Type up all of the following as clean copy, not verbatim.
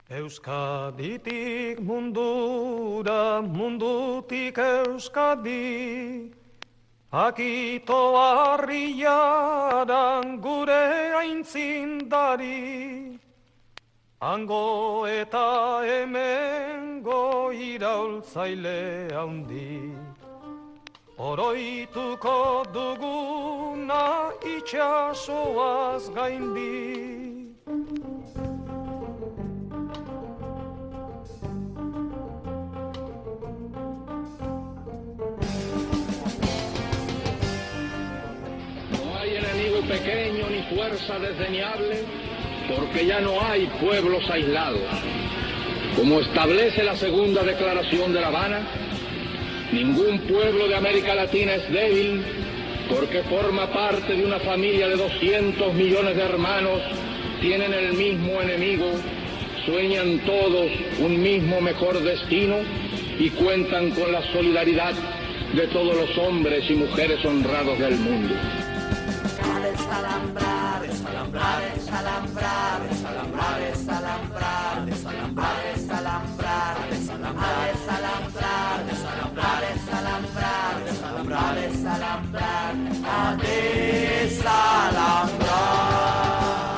Euskaditik mundura, mundutik Euskadi, akito harriaran gure aintzindari, hango eta hemengo iraultzaile handi, oroituko duguna itxasoaz gaindi. Pequeño ni fuerza desdeñable, porque ya no hay pueblos aislados. Como establece la segunda declaración de La Habana, ningún pueblo de América Latina es débil porque forma parte de una familia de 200 millones de hermanos, tienen el mismo enemigo, sueñan todos un mismo mejor destino y cuentan con la solidaridad de todos los hombres y mujeres honrados del mundo. Desalambrar, desalambrar, desalambrar, desalambrar, desalambrar, desalambrar, desalambrar, desalambrar, desalambrar, desalambrar, desalambrar, desalambrar, desalambrar.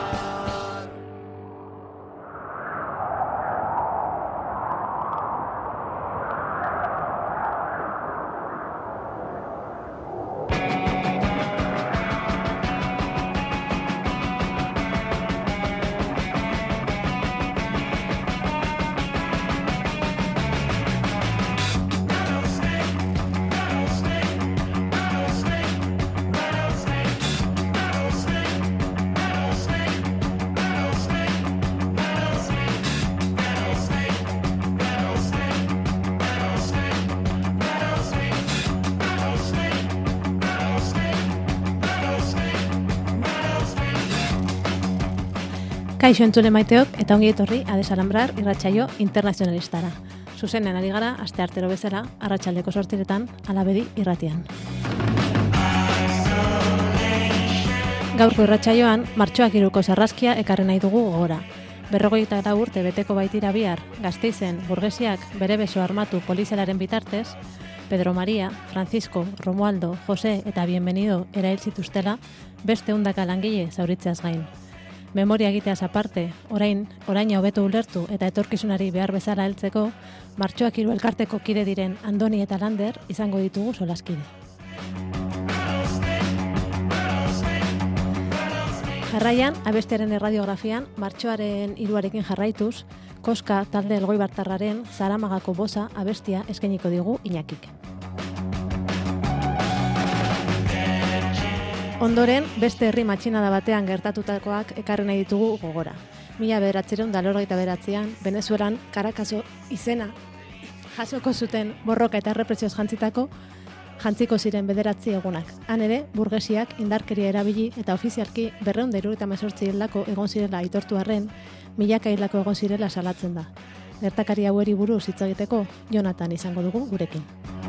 Kaixo entzule maiteok eta ongi etorri Adesalambrar irratsaio internazionalistara. Zuzenean ari gara, asteartero bezala, arratsaldeko 8:00 Alabedi irratian. Gaurko irratsaioan, martxoak 3ko sarraskia ekarri nahi dugu gogora. 54 urte beteko baitira bihar, Gasteizen burgesiak bere beso armatu polizialaren bitartez, Pedro Maria, Francisco, Romualdo, Jose eta Bienvenido erail zituztela, beste 100 langile zauritzeaz gain. Memoria egiteaz aparte, oraina hobeto ulertu eta etorkizunari behar bezala heltzeko, martxoak 3 elkarteko kide diren Andoni eta Lander izango ditugu solaskide. Jarraian, abestiaren erradiografian, martxoaren 3arekin jarraituz, Koska talde Elgoibartarraren Zaramagako boza abestia eskainiko digu Iñakik. Ondoren, beste herri matxinada batean gertatutakoak ekarri nahi ditugu gogora. 1989an, Venezuelan Caracaso izena jasoko zuten borroka eta errepresioz jantziko ziren 9 egunak. Han ere, burgesiak indarkeria erabili eta ofizialki 278 hildako egon zirela aitortu arren, milaka hildako egon zirela salatzen da. Gertakari haueri buruz hitz egiteko, Jonathan izango dugu gurekin.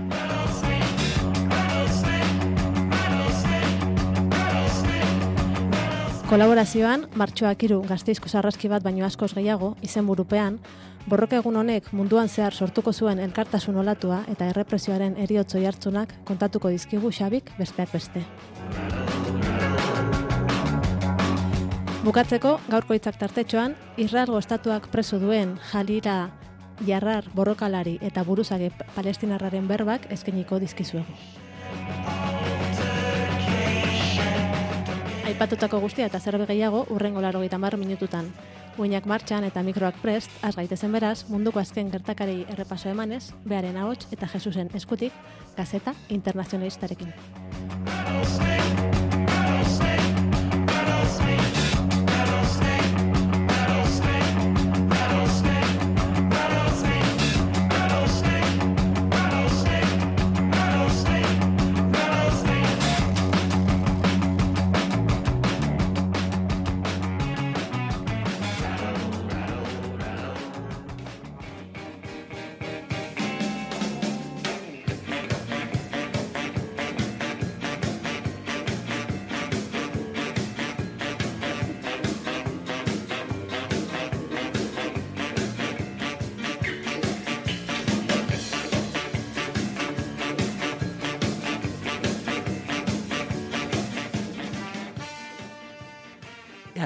Kolaborazioan, martxoak 3 Gasteizko sarraski bat baino askoz gehiago, izenburupean, borroka egun honek munduan zehar sortuko zuen elkartasun olatua eta errepresioaren heriotz oihartzunak kontatuko dizkigu Xabik besteak beste. Bukatzeko, gaurko hitzak tartetxoan, Israelgo estatuak preso duen Jalila Jarrar borrokalari eta buruzage palestinarraren berbak eskainiko dizkizuegu. Aipatutako guztia eta zerbe gehiago urrengo 80 minututan. Uinak martxan eta mikroak prest, has gaitezen beraz, munduko azken gertakarei errepaso emanez, Bearen ahots eta Jesusen eskutik, Gazeta Internazionalistarekin.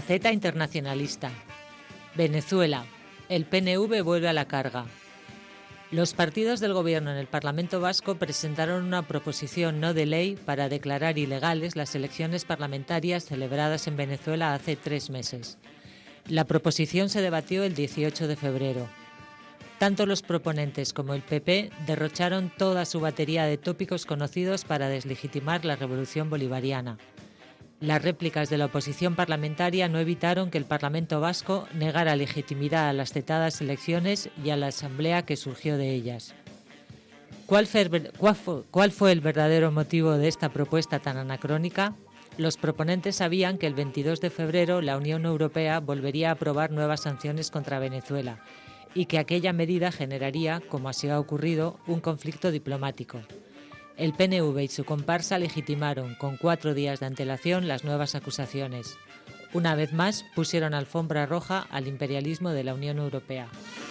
Gaceta Internacionalista. Venezuela. El PNV vuelve a la carga. Los partidos del gobierno en el Parlamento Vasco presentaron una proposición no de ley para declarar ilegales las elecciones parlamentarias celebradas en Venezuela hace 3 meses. La proposición se debatió el 18 de febrero. Tanto los proponentes como el PP derrocharon toda su batería de tópicos conocidos para deslegitimar la revolución bolivariana. Las réplicas de la oposición parlamentaria no evitaron que el Parlamento Vasco negara legitimidad a las citadas elecciones y a la asamblea que surgió de ellas. ¿Cuál fue el verdadero motivo de esta propuesta tan anacrónica? Los proponentes sabían que el 22 de febrero la Unión Europea volvería a aprobar nuevas sanciones contra Venezuela y que aquella medida generaría, como así ha ocurrido, un conflicto diplomático. El PNV y su comparsa legitimaron con 4 días de antelación las nuevas acusaciones. Una vez más, pusieron alfombra roja al imperialismo de la Unión Europea.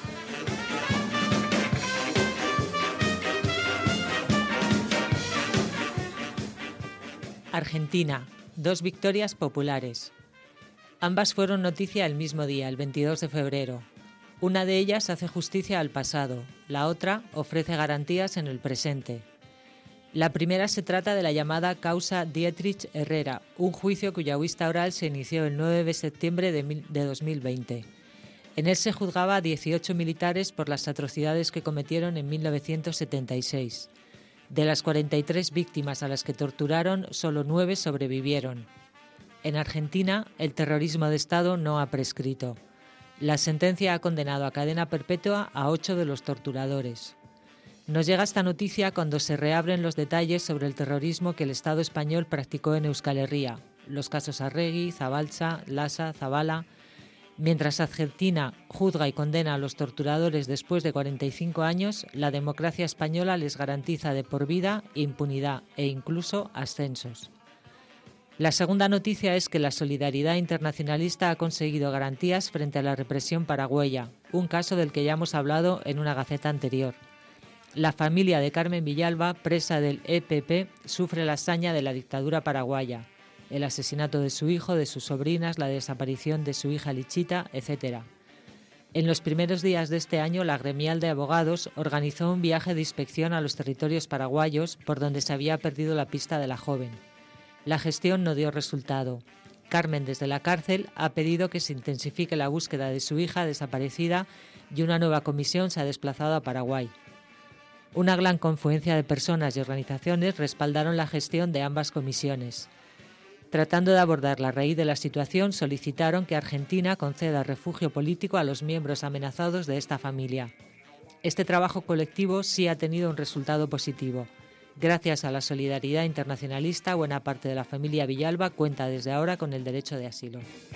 Argentina. 2 victorias populares. Ambas fueron noticia el mismo día, el 22 de febrero. Una de ellas hace justicia al pasado, la otra ofrece garantías en el presente. La primera se trata de la llamada causa Dietrich Herrera, un juicio cuya vista oral se inició el 9 de septiembre de 2020. En él se juzgaba a 18 militares por las atrocidades que cometieron en 1976. De las 43 víctimas a las que torturaron, solo 9 sobrevivieron. En Argentina, el terrorismo de Estado no ha prescrito. La sentencia ha condenado a cadena perpetua a 8 de los torturadores. Nos llega esta noticia cuando se reabren los detalles sobre el terrorismo que el Estado español practicó en Euskal Herria, los casos Arregui, Zabalza, Lasa, Zabala. Mientras Argentina juzga y condena a los torturadores después de 45 años, la democracia española les garantiza de por vida impunidad e incluso ascensos. La segunda noticia es que la solidaridad internacionalista ha conseguido garantías frente a la represión paraguaya, un caso del que ya hemos hablado en una gaceta anterior. La familia de Carmen Villalba, presa del EPP, sufre la hazaña de la dictadura paraguaya, el asesinato de su hijo, de sus sobrinas, la desaparición de su hija Lichita, etc. En los primeros días de este año, la gremial de abogados organizó un viaje de inspección a los territorios paraguayos por donde se había perdido la pista de la joven. La gestión no dio resultado. Carmen, desde la cárcel, ha pedido que se intensifique la búsqueda de su hija desaparecida y una nueva comisión se ha desplazado a Paraguay. Una gran confluencia de personas y organizaciones respaldaron la gestión de ambas comisiones. Tratando de abordar la raíz de la situación, solicitaron que Argentina conceda refugio político a los miembros amenazados de esta familia. Este trabajo colectivo sí ha tenido un resultado positivo. Gracias a la solidaridad internacionalista, buena parte de la familia Villalba cuenta desde ahora con el derecho de asilo.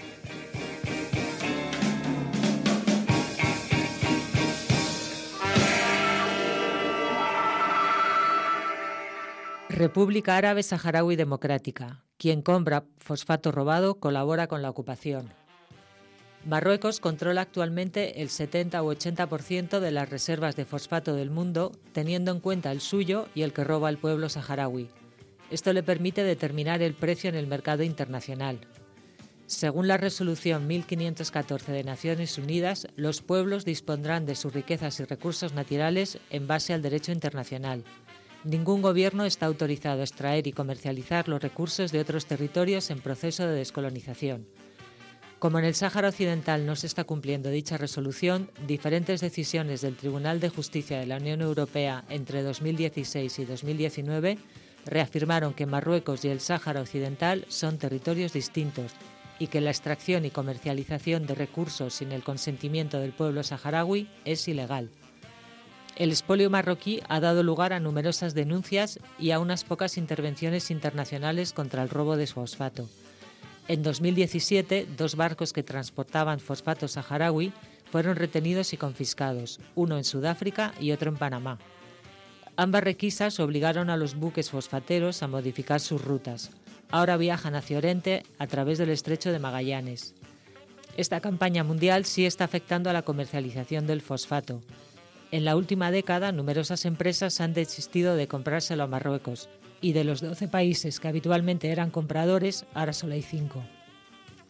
República Árabe Saharaui Democrática. Quien compra fosfato robado colabora con la ocupación. Marruecos controla actualmente el 70 u 80% de las reservas de fosfato del mundo, teniendo en cuenta el suyo y el que roba el pueblo saharaui. Esto le permite determinar el precio en el mercado internacional. Según la resolución 1514 de Naciones Unidas, los pueblos dispondrán de sus riquezas y recursos naturales en base al derecho internacional. Ningún gobierno está autorizado a extraer y comercializar los recursos de otros territorios en proceso de descolonización. Como en el Sáhara Occidental no se está cumpliendo dicha resolución, diferentes decisiones del Tribunal de Justicia de la Unión Europea entre 2016 y 2019 reafirmaron que Marruecos y el Sáhara Occidental son territorios distintos y que la extracción y comercialización de recursos sin el consentimiento del pueblo saharaui es ilegal. El expolio marroquí ha dado lugar a numerosas denuncias y a unas pocas intervenciones internacionales contra el robo de fosfato. En 2017, 2 barcos que transportaban fosfato saharaui fueron retenidos y confiscados, uno en Sudáfrica y otro en Panamá. Ambas requisas obligaron a los buques fosfateros a modificar sus rutas. Ahora viajan hacia Oriente a través del estrecho de Magallanes. Esta campaña mundial sí está afectando a la comercialización del fosfato. En la última década, numerosas empresas han desistido de comprárselo a Marruecos y de los 12 países que habitualmente eran compradores, ahora solo hay 5.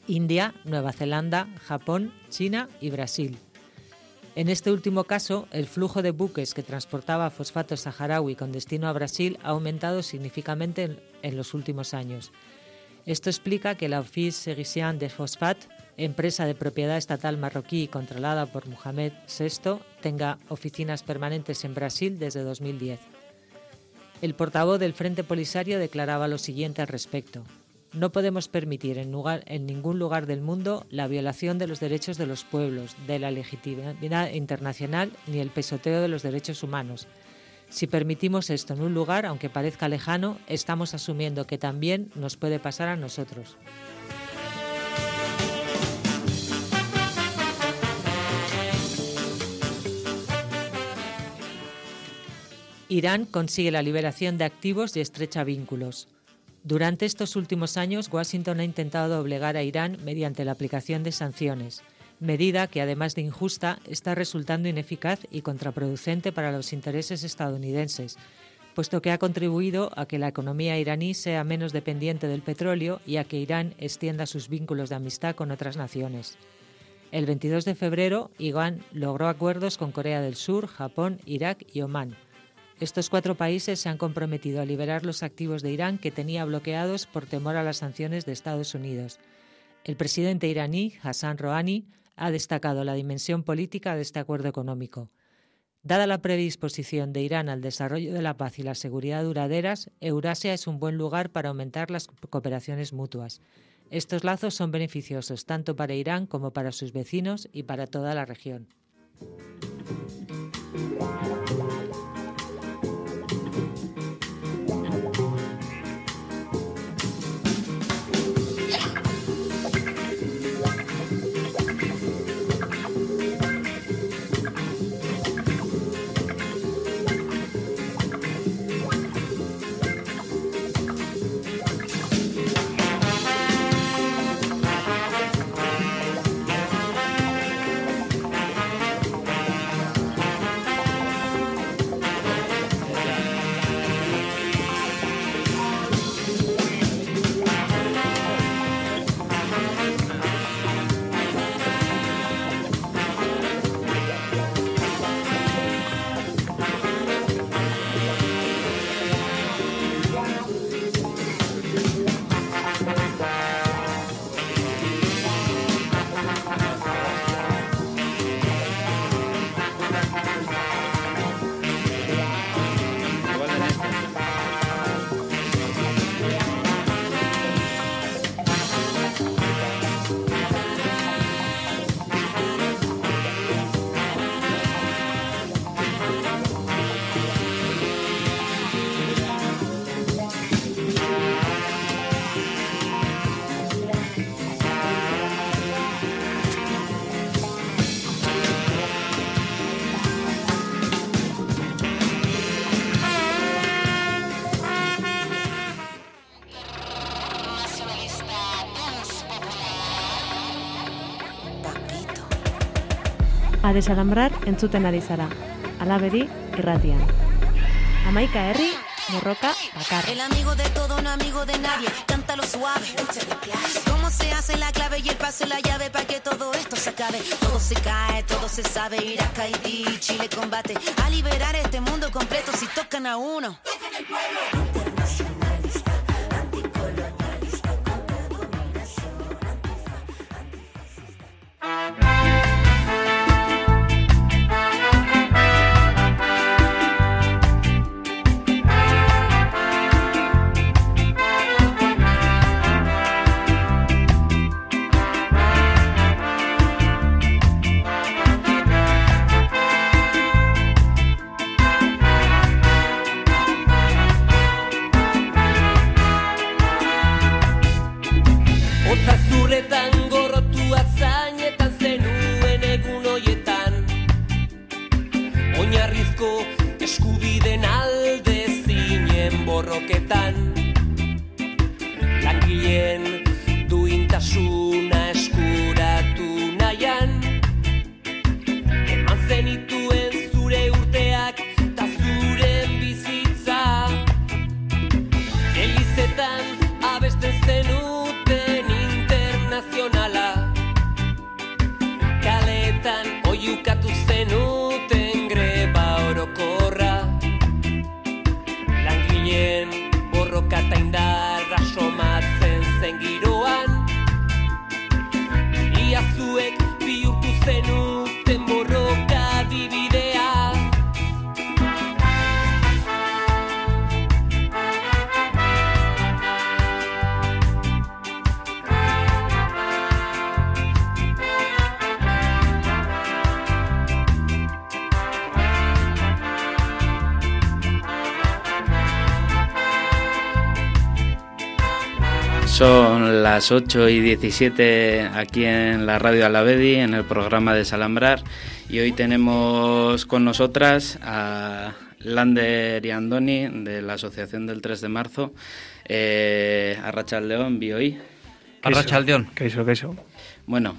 India, Nueva Zelanda, Japón, China y Brasil. En este último caso, el flujo de buques que transportaba fosfato saharaui con destino a Brasil ha aumentado significativamente en los últimos años. Esto explica que la Office Égyptien des Phosphates, empresa de propiedad estatal marroquí controlada por Mohamed VI, tenga oficinas permanentes en Brasil desde 2010. El portavoz del Frente Polisario declaraba lo siguiente al respecto: no podemos permitir en ningún lugar del mundo la violación de los derechos de los pueblos, de la legitimidad internacional ni el pisoteo de los derechos humanos. Si permitimos esto en un lugar, aunque parezca lejano, estamos asumiendo que también nos puede pasar a nosotros. Irán consigue la liberación de activos y estrecha vínculos. Durante estos últimos años, Washington ha intentado doblegar a Irán mediante la aplicación de sanciones, medida que, además de injusta, está resultando ineficaz y contraproducente para los intereses estadounidenses, puesto que ha contribuido a que la economía iraní sea menos dependiente del petróleo y a que Irán extienda sus vínculos de amistad con otras naciones. El 22 de febrero, Irán logró acuerdos con Corea del Sur, Japón, Irak y Omán. Estos 4 países se han comprometido a liberar los activos de Irán que tenía bloqueados por temor a las sanciones de Estados Unidos. El presidente iraní, Hassan Rouhani, ha destacado la dimensión política de este acuerdo económico. Dada la predisposición de Irán al desarrollo de la paz y la seguridad duraderas, Eurasia es un buen lugar para aumentar las cooperaciones mutuas. Estos lazos son beneficiosos tanto para Irán como para sus vecinos y para toda la región. A desalambrar entzuten ari zara. Alabedi irratian. Hamaika herri, borroka bakarra. El amigo de todo, no amigo de nadie. Cántalo suave, échale clase. Cómo se hace la clave y el paso y la llave para que todo esto se acabe. Todo se cae, todo se sabe. Irak, Haití, Chile combate a liberar este mundo completo. Si tocan a uno, tocan el pueblo. Internacionalista, anticolonialista, contra dominación, antifascista. Eskubiden alde zinen borroketan, langileen duintasuna eskuratu nahian, eman zenituen zure urteak ta zuren bizitza, elizetan abesten zenuten internazional. Son las 8:17 aquí en la radio Alavedi, en el programa Desalambrar, y hoy tenemos con nosotras a Lander y Andoni de la Asociación del 3 de marzo, Arratsaldeon, bioi. Arratsaldeon. Kaixo. Bueno,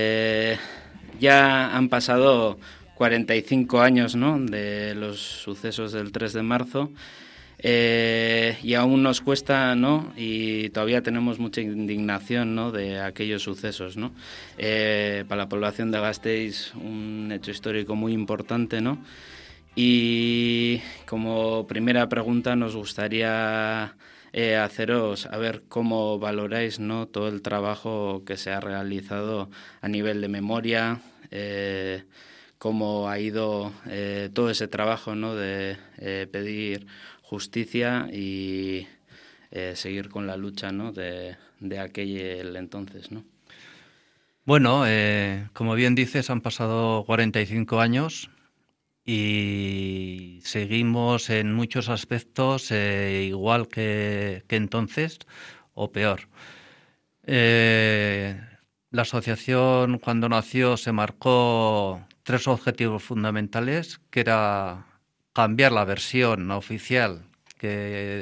ya han pasado 45 años, ¿no?, de los sucesos del 3 de marzo. Y aún nos cuesta, ¿no?, y todavía tenemos mucha indignación, ¿no?, de aquellos sucesos, ¿no? Para la población de Gasteiz, un hecho histórico muy importante, ¿no? Y como primera pregunta nos gustaría haceros a ver cómo valoráis, ¿no?, todo el trabajo que se ha realizado a nivel de memoria, cómo ha ido todo ese trabajo, ¿no?, de pedir justicia y seguir con la lucha, ¿no?, de aquel entonces, ¿no? Bueno, como bien dices, han pasado 45 años y seguimos en muchos aspectos igual que entonces o peor. La asociación, cuando nació, se marcó 3 objetivos fundamentales, que era cambiar la versión oficial que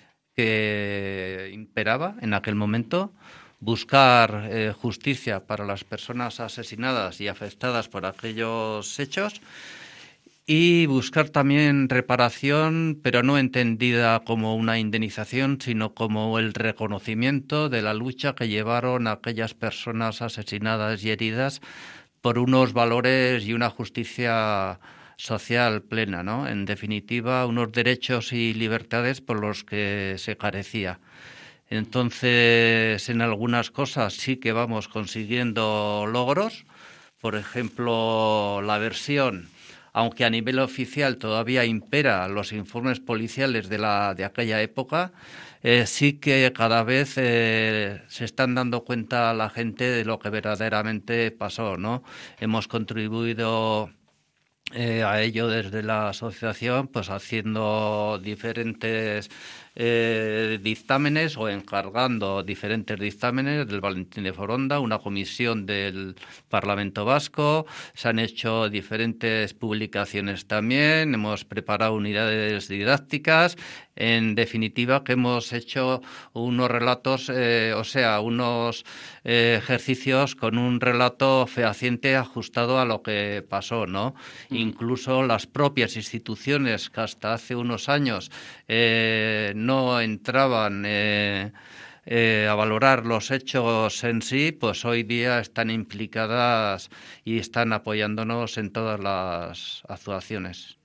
imperaba en aquel momento, buscar justicia para las personas asesinadas y afectadas por aquellos hechos y buscar también reparación, pero no entendida como una indemnización, sino como el reconocimiento de la lucha que llevaron aquellas personas asesinadas y heridas por unos valores y una justicia social plena, ¿no? En definitiva, unos derechos y libertades por los que se carecía. Entonces, en algunas cosas sí que vamos consiguiendo logros. Por ejemplo, la versión, aunque a nivel oficial todavía impera los informes policiales de aquella época, sí que cada vez se están dando cuenta la gente de lo que verdaderamente pasó, ¿no? Hemos contribuido a ello desde la asociación, pues haciendo diferentes dictámenes o encargando diferentes dictámenes del Valentín de Foronda, una comisión del Parlamento Vasco. Se han hecho diferentes publicaciones también, hemos preparado unidades didácticas. En definitiva, que hemos hecho unos relatos, unos ejercicios con un relato fehaciente ajustado a lo que pasó, ¿no? Incluso las propias instituciones que hasta hace unos años no entraban a valorar los hechos en sí, pues hoy día están implicadas y están apoyándonos en todas las actuaciones.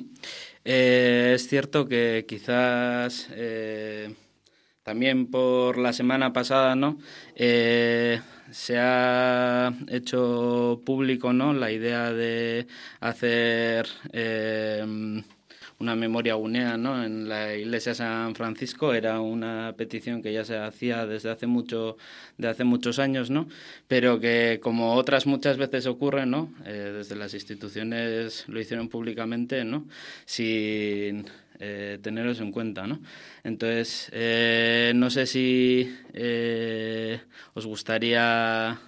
Es cierto que quizás también por la semana pasada, ¿no?, se ha hecho público, ¿no?, la idea de hacer una memoria unea, ¿no?, en la iglesia de San Francisco. Era una petición que ya se hacía desde hace muchos años, ¿no?, pero que, como otras muchas veces ocurre, ¿no?, desde las instituciones lo hicieron públicamente, ¿no?, sin teneros en cuenta, ¿no? Entonces, no sé si os gustaría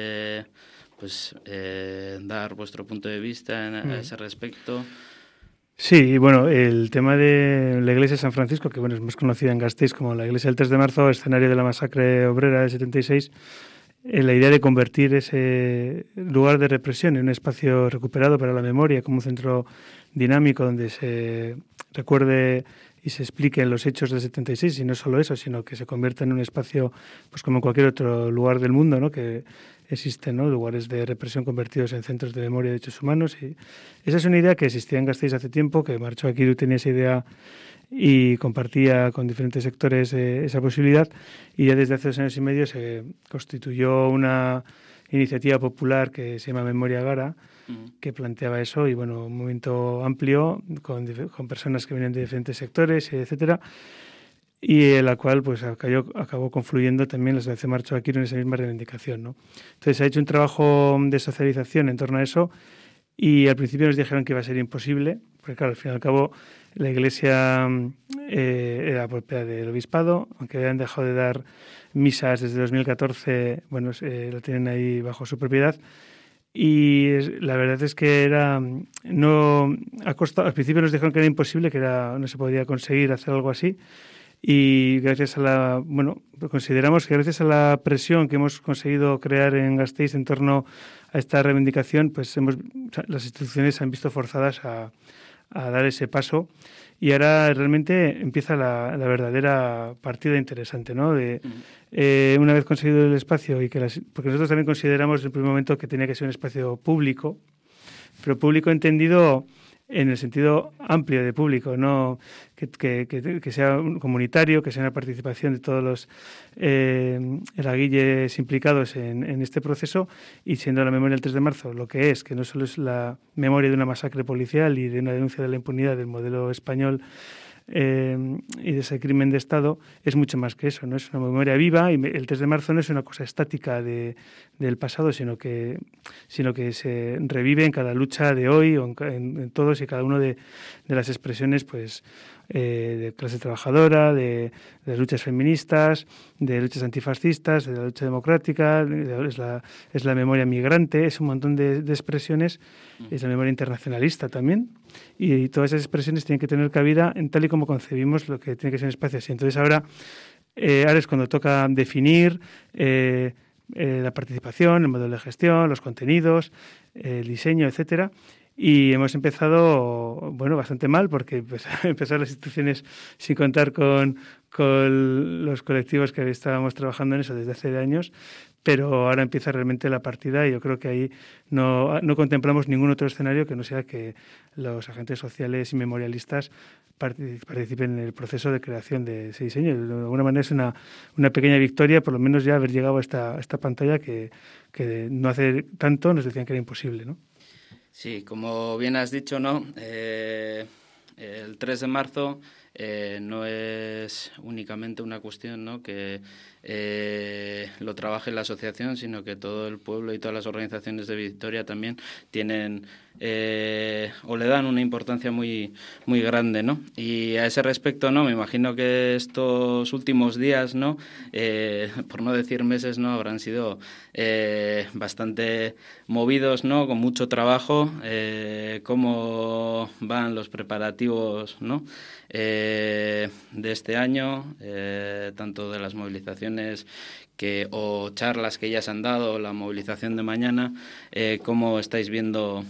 dar vuestro punto de vista a ese respecto. Sí, bueno, el tema de la iglesia de San Francisco, que bueno, es más conocida en Gasteiz como la iglesia del 3 de marzo, escenario de la masacre obrera del 76, la idea de convertir ese lugar de represión en un espacio recuperado para la memoria, como un centro dinámico donde se recuerde y se expliquen los hechos del 76, y no solo eso, sino que se convierta en un espacio, pues como cualquier otro lugar del mundo, ¿no?, que existen, ¿no?, lugares de represión convertidos en centros de memoria de derechos humanos. Y esa es una idea que existía en Gasteiz hace tiempo, que Martxo Akiru tenía esa idea y compartía con diferentes sectores esa posibilidad, y ya desde hace 2 años y medio se constituyó una iniciativa popular que se llama Memoria Gara, que planteaba eso, y bueno, un movimiento amplio con personas que vienen de diferentes sectores, etcétera, y en la cual pues acabó confluyendo también la Asociación Martxo Akiru en esa misma reivindicación, ¿no? Entonces se ha hecho un trabajo de socialización en torno a eso, y al principio nos dijeron que iba a ser imposible, porque claro, al fin y al cabo la iglesia era propiedad del obispado, aunque habían dejado de dar misas desde 2014, bueno, lo tienen ahí bajo su propiedad. Y la verdad es que al principio nos dijeron que era imposible, que no se podía conseguir hacer algo así. Y consideramos que gracias a la presión que hemos conseguido crear en Gasteiz en torno a esta reivindicación, pues las instituciones se han visto forzadas a dar ese paso, y ahora realmente empieza la verdadera partida interesante, ¿no? Una vez conseguido el espacio, porque nosotros también consideramos en el primer momento que tenía que ser un espacio público, pero público entendido en el sentido amplio de público, no que sea comunitario, que sea una participación de todos los eraguilles implicados en este proceso, y siendo la memoria del 3 de marzo lo que es, que no solo es la memoria de una masacre policial y de una denuncia de la impunidad del modelo español y de ese crimen de Estado, es mucho más que eso, ¿no? Es una memoria viva, y el 3 de marzo no es una cosa estática del pasado, sino que se revive en cada lucha de hoy, o en todos y cada uno de las expresiones, pues de clase trabajadora, de las luchas feministas, de luchas antifascistas, de la lucha democrática, es la memoria migrante, es un montón de expresiones, es la memoria internacionalista también, y todas esas expresiones tienen que tener cabida en tal y como concebimos lo que tiene que ser un espacio así. Entonces ahora es cuando toca definir la participación, el modelo de gestión, los contenidos, el diseño, etcétera. Y hemos empezado, bastante mal, porque empezaron las instituciones sin contar con los colectivos que estábamos trabajando en eso desde hace años, pero ahora empieza realmente la partida, y yo creo que ahí no contemplamos ningún otro escenario que no sea que los agentes sociales y memorialistas participen en el proceso de creación de ese diseño. De alguna manera es una pequeña victoria, por lo menos ya haber llegado a esta pantalla que no hace tanto nos decían que era imposible, ¿no? Sí, como bien has dicho, ¿no? El 3 de marzo no es únicamente una cuestión, ¿no?, que lo trabaje la asociación, sino que todo el pueblo y todas las organizaciones de Vitoria también tienen o le dan una importancia muy, muy grande, ¿no? Y a ese respecto, ¿no?, me imagino que estos últimos días, ¿no?, por no decir meses, ¿no?, habrán sido bastante movidos, ¿no?, con mucho trabajo. ¿Cómo van los preparativos, ¿no?, de este año, tanto de las movilizaciones o charlas que ya se han dado, la movilización de mañana? ¿Cómo estáis viendo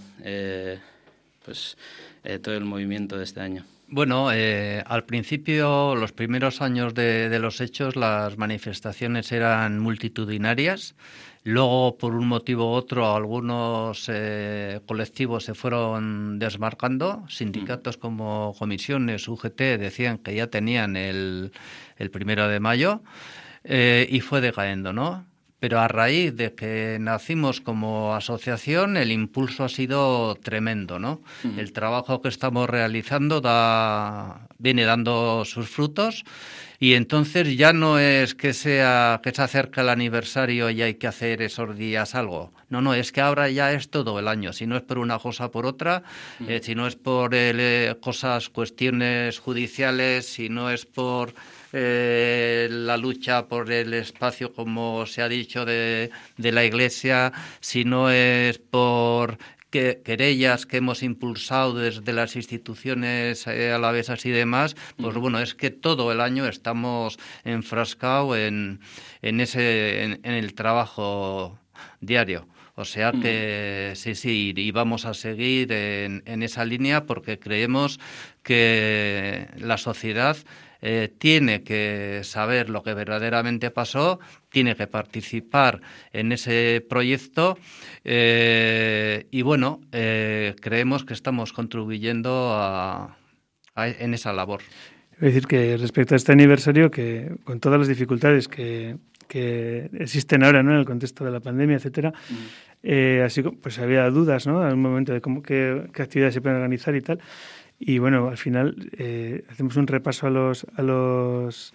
todo el movimiento de este año? Bueno, al principio, los primeros años de los hechos, las manifestaciones eran multitudinarias. Luego, por un motivo u otro, algunos colectivos se fueron desmarcando. Sindicatos como comisiones, UGT, decían que ya tenían el 1 de mayo y fue decayendo, ¿no? Pero a raíz de que nacimos como asociación, el impulso ha sido tremendo, ¿no? El trabajo que estamos realizando viene dando sus frutos, y entonces ya no es que se acerca el aniversario y hay que hacer esos días algo. No, es que ahora ya es todo el año. Si no es por una cosa, por otra, si no es por cuestiones judiciales, si no es por la lucha por el espacio, como se ha dicho, de la Iglesia, si no es por querellas que hemos impulsado desde las instituciones alavesas y demás, pues bueno, es que todo el año estamos enfrascados en el trabajo diario. O sea que sí, y vamos a seguir en esa línea, porque creemos que la sociedad tiene que saber lo que verdaderamente pasó, tiene que participar en ese proyecto, y bueno, creemos que estamos contribuyendo en esa labor. Es decir, que respecto a este aniversario, que con todas las dificultades que existen ahora, ¿no?, en el contexto de la pandemia, etcétera, así pues había dudas, ¿no?, en un momento de qué actividades se pueden organizar y tal. Y bueno, al final hacemos un repaso a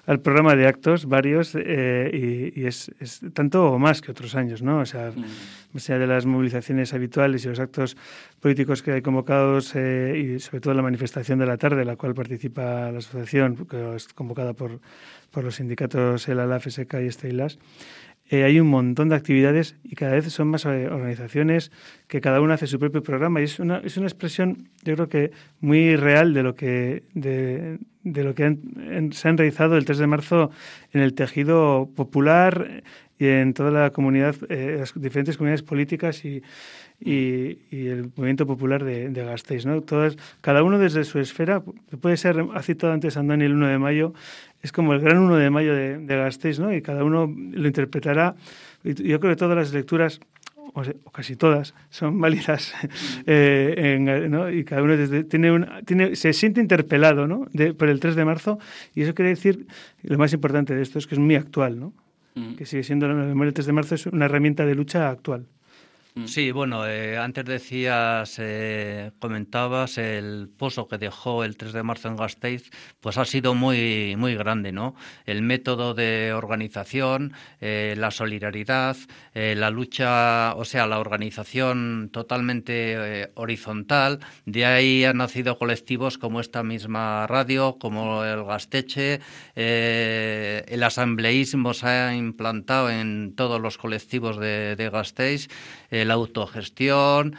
al programa de actos, varios, y es tanto o más que otros años, ¿no? O sea, más allá de las movilizaciones habituales y los actos políticos que hay convocados, y sobre todo la manifestación de la tarde, en la cual participa la asociación, que es convocada por los sindicatos el ALAF, SK y Esteilas, hay un montón de actividades y cada vez son más organizaciones que cada una hace su propio programa, y es una expresión, yo creo que muy real de lo que se ha enraizado el 3 de marzo en el tejido popular y en toda la comunidad, las diferentes comunidades políticas y el movimiento popular de Gasteiz, ¿no? Cada uno desde su esfera. Puede ser, ha citado antes Andoni el 1 de mayo, es como el gran 1 de mayo de Gasteiz, ¿no? Y cada uno lo interpretará. Y yo creo que todas las lecturas, o casi todas, son válidas, ¿no? Y cada uno se siente interpelado, ¿no? Por el 3 de marzo, y eso quiere decir, lo más importante de esto es que es muy actual, ¿no? Que sigue siendo la memoria del 3 de marzo, es una herramienta de lucha actual. Sí, bueno, antes comentabas el pozo que dejó el 3 de marzo en Gasteiz, pues ha sido muy, muy grande, ¿no? El método de organización, la solidaridad, la lucha, o sea, la organización totalmente horizontal. De ahí han nacido colectivos como esta misma radio, como el Gaztetxe. El asambleísmo se ha implantado en todos los colectivos de Gasteiz. La autogestión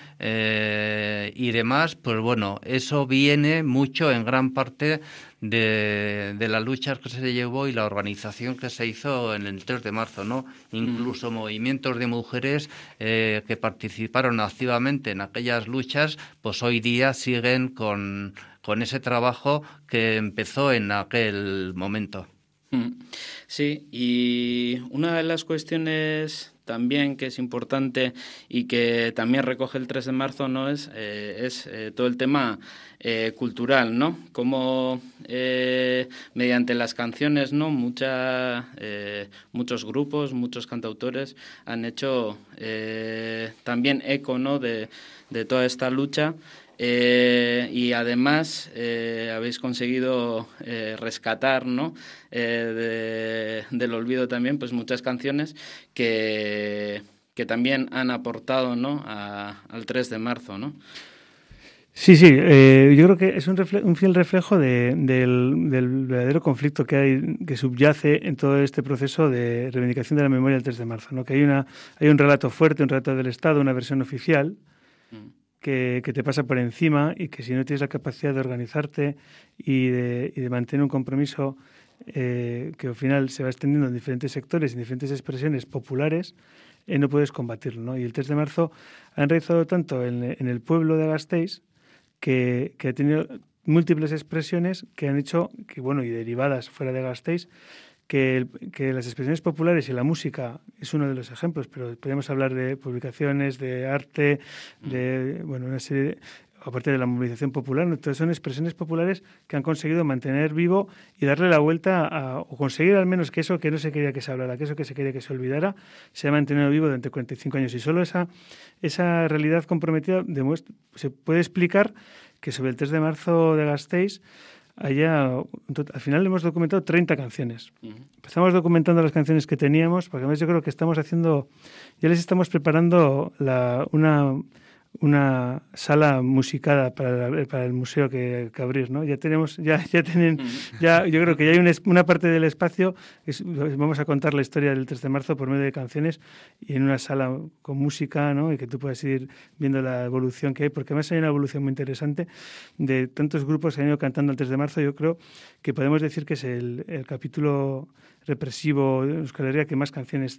y demás, pues bueno, eso viene mucho en gran parte de la lucha que se llevó y la organización que se hizo en el 3 de marzo, ¿no? Incluso movimientos de mujeres que participaron activamente en aquellas luchas, pues hoy día siguen con ese trabajo que empezó en aquel momento. Sí, y una de las cuestiones también que es importante y que también recoge el 3 de marzo, ¿no? es todo el tema cultural, ¿no? Como mediante las canciones, ¿no? Muchos grupos, muchos cantautores han hecho también eco, ¿no? de toda esta lucha. Y además habéis conseguido rescatar, ¿no? Del olvido también, pues muchas canciones que también han aportado, ¿no? al 3 de marzo, ¿no? Sí, yo creo que es un fiel reflejo del verdadero conflicto que subyace en todo este proceso de reivindicación de la memoria del 3 de marzo, ¿no? Que hay un relato fuerte, un relato del Estado, una versión oficial, que te pasa por encima, y que si no tienes la capacidad de organizarte y de mantener un compromiso que al final se va extendiendo en diferentes sectores, en diferentes expresiones populares, no puedes combatirlo, ¿no? Y el 3 de marzo ha enraizado tanto en el pueblo de Gasteiz que ha tenido múltiples expresiones que han hecho, y derivadas fuera de Gasteiz, que las expresiones populares y la música es uno de los ejemplos, pero podríamos hablar de publicaciones, de arte, de una serie, aparte de la movilización popular, ¿no? Entonces son expresiones populares que han conseguido mantener vivo y darle la vuelta o conseguir al menos que eso que no se quería que se hablara, que eso que se quería que se olvidara, se ha mantenido vivo durante 45 años. Y solo esa realidad comprometida se puede explicar que sobre el 3 de marzo de Gasteiz al final hemos documentado 30 canciones. Empezamos documentando las canciones que teníamos, porque además yo creo que ya les estamos preparando una sala musicada para el museo que abrir, ¿no? Ya yo creo que ya hay una parte del espacio, vamos a contar la historia del 3 de marzo por medio de canciones y en una sala con música, ¿no? Y que tú puedas ir viendo la evolución que hay, porque además hay una evolución muy interesante de tantos grupos que han ido cantando el 3 de marzo. Yo creo que podemos decir que es el capítulo represivo de Euskal Herria que más canciones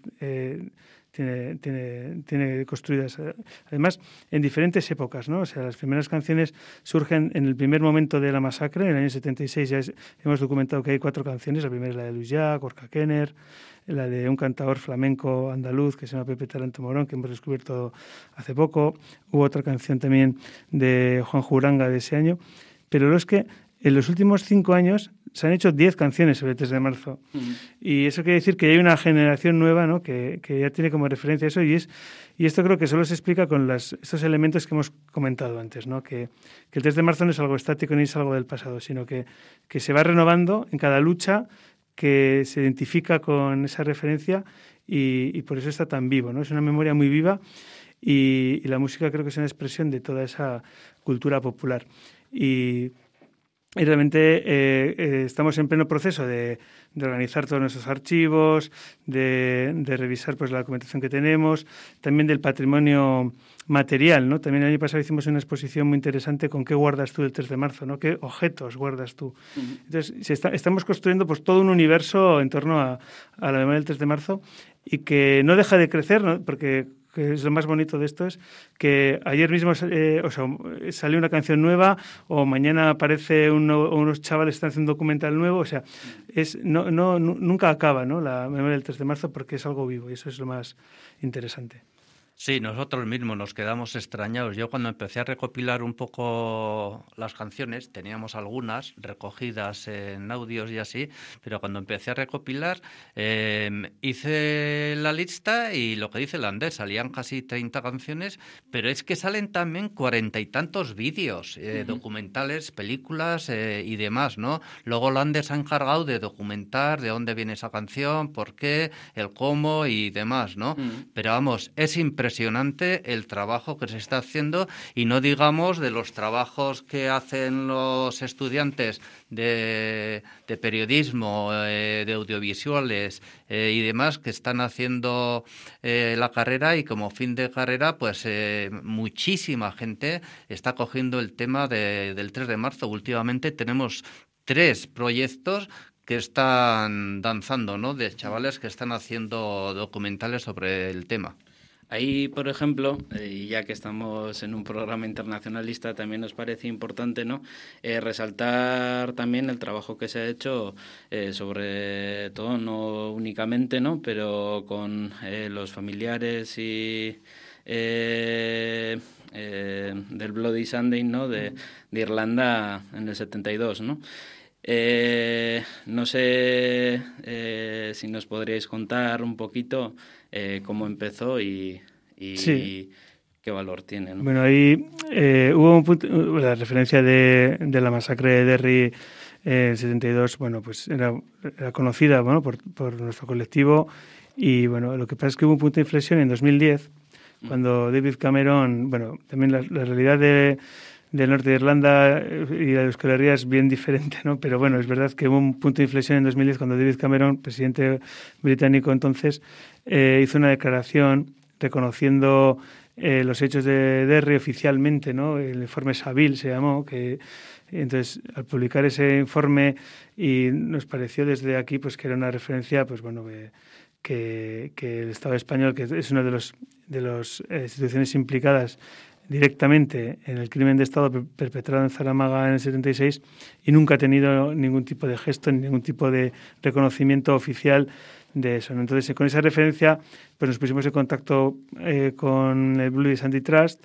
tiene construidas, además en diferentes épocas, ¿no? O sea, las primeras canciones surgen en el primer momento de la masacre, en el año 76 ya hemos documentado que hay 4 canciones. La primera es la de Luis Llach, Gorka Kenner, la de un cantador flamenco andaluz que se llama Pepe Taranto Morón, que hemos descubierto hace poco. Hubo otra canción también de Juan Juranga de ese año, pero luego es que en los últimos 5 años se han hecho 10 canciones sobre el 3 de marzo. Y eso quiere decir que hay una generación nueva, ¿no? que ya tiene como referencia eso, y esto creo que solo se explica con estos elementos que hemos comentado antes, ¿no? Que el 3 de marzo no es algo estático ni es algo del pasado, sino que se va renovando en cada lucha, que se identifica con esa referencia y por eso está tan vivo, ¿no? Es una memoria muy viva y la música creo que es una expresión de toda esa cultura popular. Y realmente estamos en pleno proceso de organizar todos nuestros archivos, de revisar pues la documentación que tenemos, también del patrimonio material, ¿no? También el año pasado hicimos una exposición muy interesante con qué guardas tú el 3 de marzo, ¿no? ¿Qué objetos guardas tú? Uh-huh. Entonces, estamos construyendo pues todo un universo en torno a la memoria del 3 de marzo y que no deja de crecer, ¿no? Porque que es lo más bonito de esto, es que ayer mismo salió una canción nueva o mañana aparece unos chavales que están haciendo un documental nuevo, o sea, nunca acaba, ¿no? La memoria del 3 de marzo porque es algo vivo y eso es lo más interesante. Sí, nosotros mismos nos quedamos extrañados. Yo cuando empecé a recopilar un poco las canciones, teníamos algunas recogidas en audios y así, pero cuando empecé a recopilar hice la lista y lo que dice Lander, salían casi 30 canciones, pero es que salen también 40 y tantos vídeos, documentales, películas y demás, ¿no? Luego Lander se ha encargado de documentar de dónde viene esa canción, por qué, el cómo y demás, ¿no? Pero vamos, es impresionante el trabajo que se está haciendo y no digamos de los trabajos que hacen los estudiantes de periodismo, de audiovisuales y demás que están haciendo la carrera y como fin de carrera pues muchísima gente está cogiendo el tema del 3 de marzo. Últimamente tenemos 3 proyectos que están danzando, ¿no? De chavales que están haciendo documentales sobre el tema. Ahí, por ejemplo, y ya que estamos en un programa internacionalista, también nos parece importante, ¿no? Resaltar también el trabajo que se ha hecho, sobre todo, no únicamente, ¿no? Pero con los familiares y del Bloody Sunday, ¿no? De Irlanda en el 72, ¿no? No sé si nos podríais contar un poquito cómo empezó y sí. qué valor tiene, ¿no? Bueno, ahí hubo un punto, la referencia de la masacre de Derry en el 72, bueno, pues era conocida, bueno, por nuestro colectivo y bueno, lo que pasa es que hubo un punto de inflexión en 2010 cuando David Cameron, bueno, también la realidad del norte de Irlanda y la de Euskal Herria es bien diferente, ¿no? Pero bueno, es verdad que hubo un punto de inflexión en 2010 cuando David Cameron, presidente británico entonces, hizo una declaración reconociendo los hechos de Derry oficialmente, ¿no? El informe Saville se llamó, que entonces al publicar ese informe y nos pareció desde aquí pues que era una referencia, pues bueno, que el Estado español, que es una de las instituciones implicadas directamente en el crimen de Estado perpetrado en Zaramaga en el 76 y nunca ha tenido ningún tipo de gesto ni ningún tipo de reconocimiento oficial de eso, ¿no? Entonces, con esa referencia, pues nos pusimos en contacto con el Bloody Sunday Trust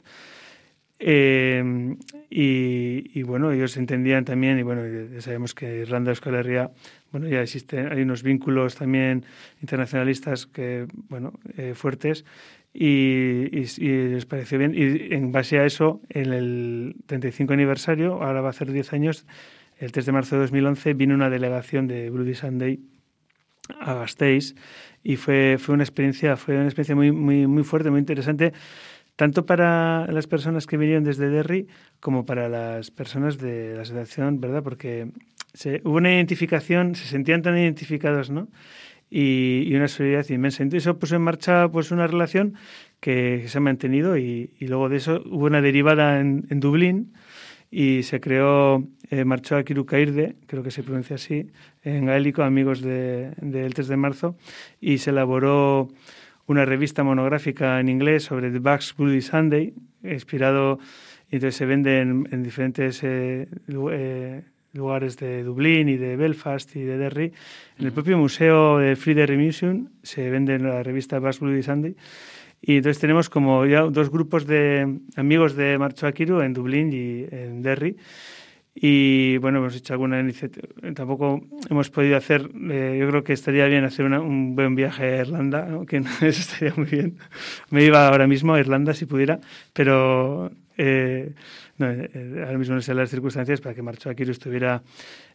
y bueno, ellos entendían también, y bueno, ya sabemos que Irlanda, Euskal Herria, bueno, ya existen, hay unos vínculos también internacionalistas que, bueno, fuertes, y les pareció bien. Y en base a eso, en el 35 aniversario, ahora va a ser 10 años, el 3 de marzo de 2011, vino una delegación de Bloody Sunday a Gasteiz y fue una experiencia muy, muy, muy fuerte, muy interesante, tanto para las personas que vinieron desde Derry como para las personas de la asociación, ¿verdad? Porque hubo una identificación, se sentían tan identificados, ¿no? Y una solidaridad inmensa. Entonces eso puso en marcha pues una relación que se ha mantenido y luego de eso hubo una derivada en Dublín y se creó Marchoak Irukairde, creo que se pronuncia así, en gaélico, amigos del 3 de marzo, y se elaboró una revista monográfica en inglés sobre The Bucks Bloody Sunday, inspirado, y entonces se vende en diferentes lugares de Dublín y de Belfast y de Derry. En el propio museo del Free Derry Museum se vende la revista Bucks Bloody Sunday. Y entonces tenemos como ya 2 grupos de amigos de Marchoak Iru en Dublín y en Derry. Y bueno, hemos hecho alguna iniciativa. Tampoco hemos podido hacer, yo creo que estaría bien hacer un buen viaje a Irlanda, ¿no? Que eso estaría muy bien. Me iba ahora mismo a Irlanda si pudiera, pero ahora mismo no sé las circunstancias para que Martxoak Iru estuviera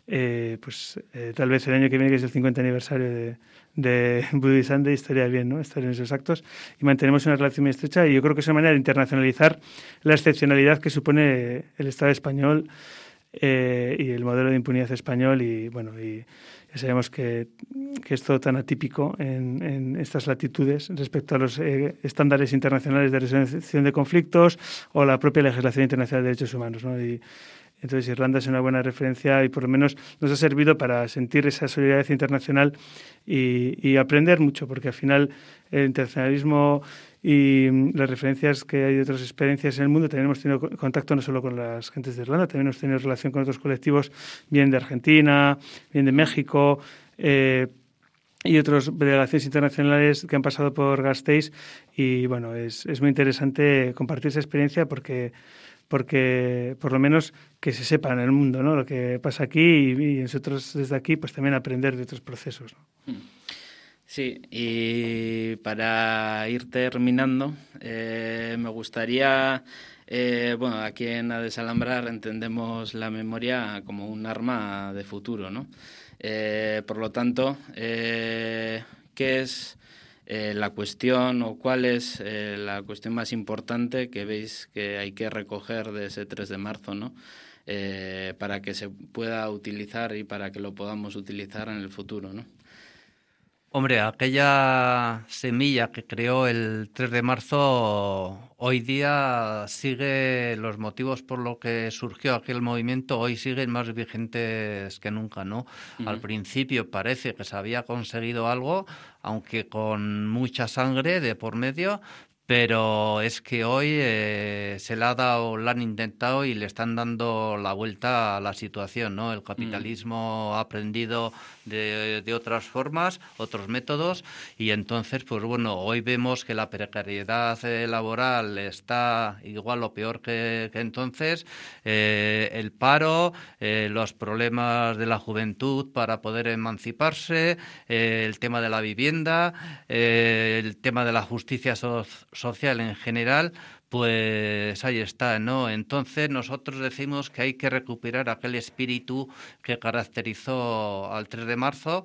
tal vez el año que viene, que es el 50 aniversario de Bloody Sunday, estaría bien, ¿no?, estar en esos actos, y mantenemos una relación muy estrecha, y yo creo que es una manera de internacionalizar la excepcionalidad que supone el Estado español y el modelo de impunidad español, y bueno, y ya sabemos que es todo tan atípico en estas latitudes respecto a los estándares internacionales de resolución de conflictos o la propia legislación internacional de derechos humanos, ¿no? Y entonces Irlanda es una buena referencia y por lo menos nos ha servido para sentir esa solidaridad internacional y aprender mucho, porque al final el internacionalismo y las referencias que hay de otras experiencias en el mundo, también hemos tenido contacto no solo con las gentes de Irlanda, también hemos tenido relación con otros colectivos, bien de Argentina, bien de México, y otras delegaciones internacionales que han pasado por Gasteiz, y bueno, es muy interesante compartir esa experiencia porque por lo menos que se sepa en el mundo, ¿no?, lo que pasa aquí, y nosotros desde aquí pues también aprender de otros procesos, ¿no? Sí, y para ir terminando, me gustaría, aquí en A Desalambrar entendemos la memoria como un arma de futuro, ¿no? Por lo tanto, ¿qué es la cuestión o cuál es la cuestión más importante que veis que hay que recoger de ese 3 de marzo, ¿no?, para que se pueda utilizar y para que lo podamos utilizar en el futuro, ¿no? Hombre, aquella semilla que creó el 3 de marzo, hoy día sigue, los motivos por los que surgió aquel movimiento hoy siguen más vigentes que nunca, ¿no? Uh-huh. Al principio parece que se había conseguido algo, aunque con mucha sangre de por medio, pero es que hoy se le ha dado, lo han intentado y le están dando la vuelta a la situación, ¿no? El capitalismo ha aprendido de otras formas, otros métodos, y entonces, pues bueno, hoy vemos que la precariedad laboral está igual o peor que entonces, el paro, los problemas de la juventud para poder emanciparse, el tema de la vivienda, el tema de la justicia social en general, pues ahí está, ¿no? Entonces nosotros decimos que hay que recuperar aquel espíritu que caracterizó al 3 de marzo,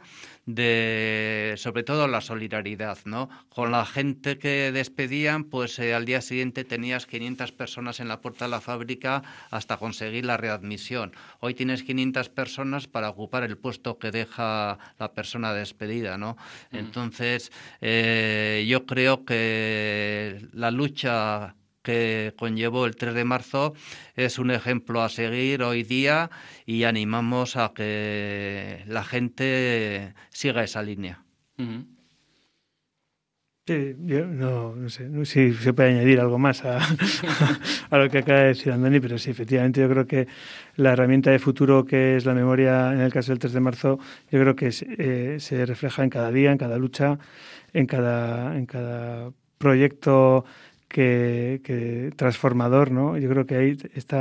de sobre todo la solidaridad, ¿no? Con la gente que despedían, pues al día siguiente tenías 500 personas en la puerta de la fábrica hasta conseguir la readmisión. Hoy tienes 500 personas para ocupar el puesto que deja la persona despedida, ¿no? Entonces yo creo que la lucha que conllevó el 3 de marzo es un ejemplo a seguir hoy día, y animamos a que la gente siga esa línea. Uh-huh. Sí, yo no sé si se puede añadir algo más a lo que acaba de decir Andoni, pero sí, efectivamente yo creo que la herramienta de futuro que es la memoria en el caso del 3 de marzo, yo creo que se refleja en cada día, en cada lucha, en cada proyecto que transformador, ¿no? Yo creo que ahí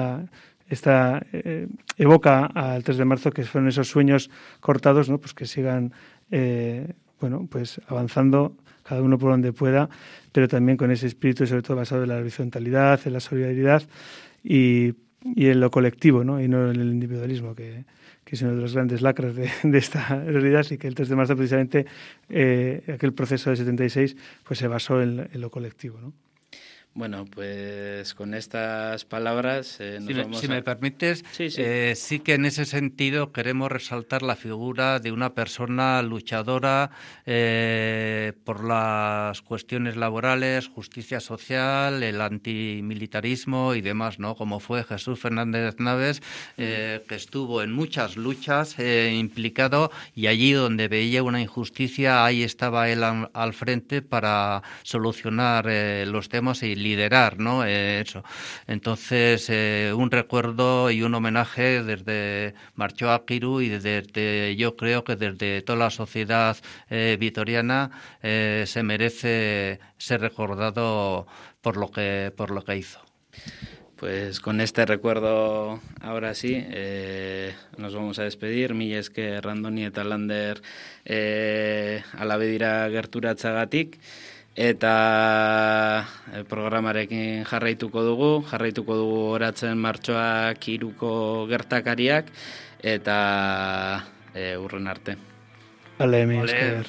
evoca al 3 de marzo que fueron esos sueños cortados, ¿no? Pues que sigan pues avanzando cada uno por donde pueda, pero también con ese espíritu sobre todo basado en la horizontalidad, en la solidaridad y en lo colectivo, ¿no? Y no en el individualismo, que es uno de los grandes lacras de esta realidad, y que el 3 de marzo precisamente aquel proceso de 76 pues se basó en lo colectivo, ¿no? Bueno, pues con estas palabras si me permites, sí que en ese sentido queremos resaltar la figura de una persona luchadora por las cuestiones laborales, justicia social, el antimilitarismo y demás, ¿no? Como fue Jesús Fernández Naves, que estuvo en muchas luchas implicado, y allí donde veía una injusticia, ahí estaba él al frente para solucionar los temas y liderar, ¿no? Eso. Entonces, un recuerdo y un homenaje desde Martxoak Iru y desde, yo creo que desde toda la sociedad vitoriana se merece ser recordado por lo que hizo. Pues con este recuerdo, ahora sí, nos vamos a despedir. Mila esker Andoni eta Lander alabedira gerturatzagatik. eta programarekin jarraituko dugu oratzen martxoak 3ko gertakariak, eta urren arte. Vale, mi esker.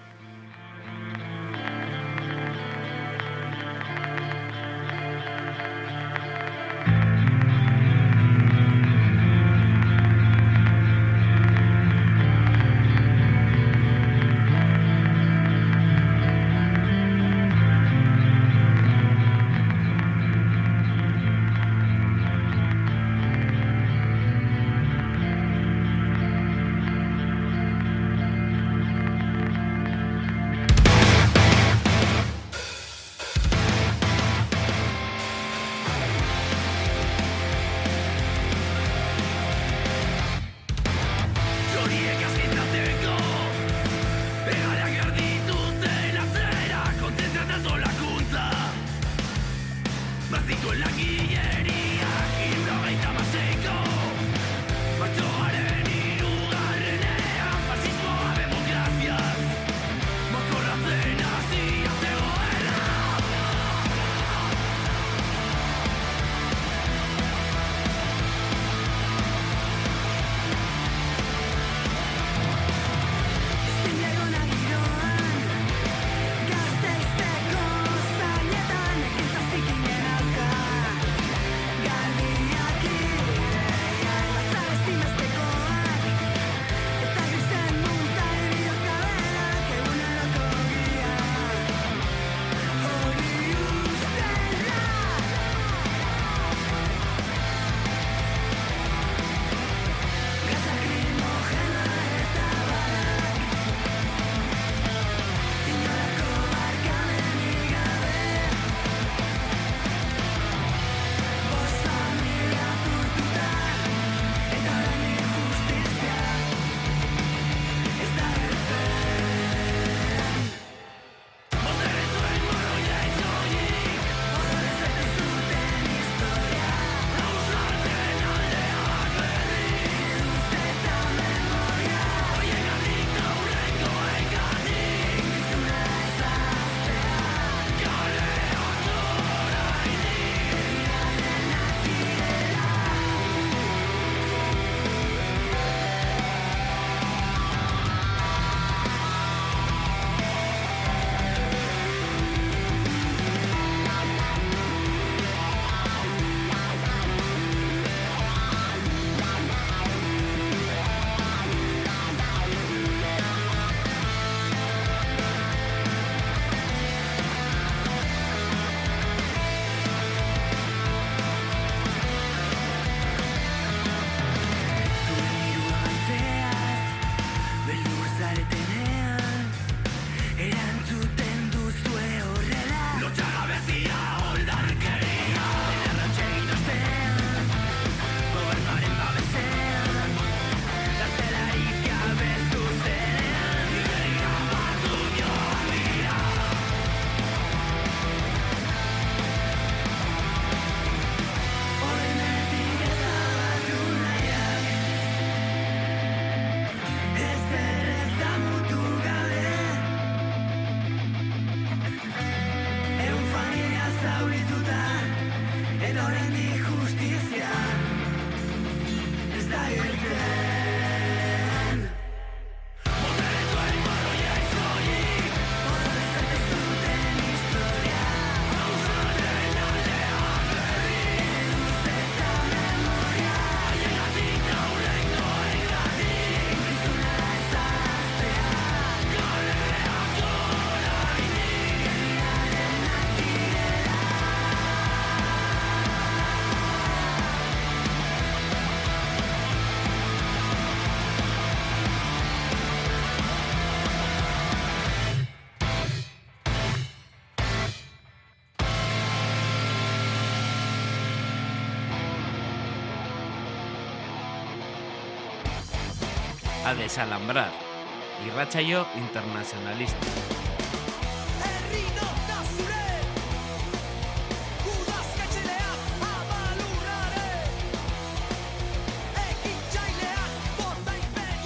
A desalambrar. Irratsaio internacionalista.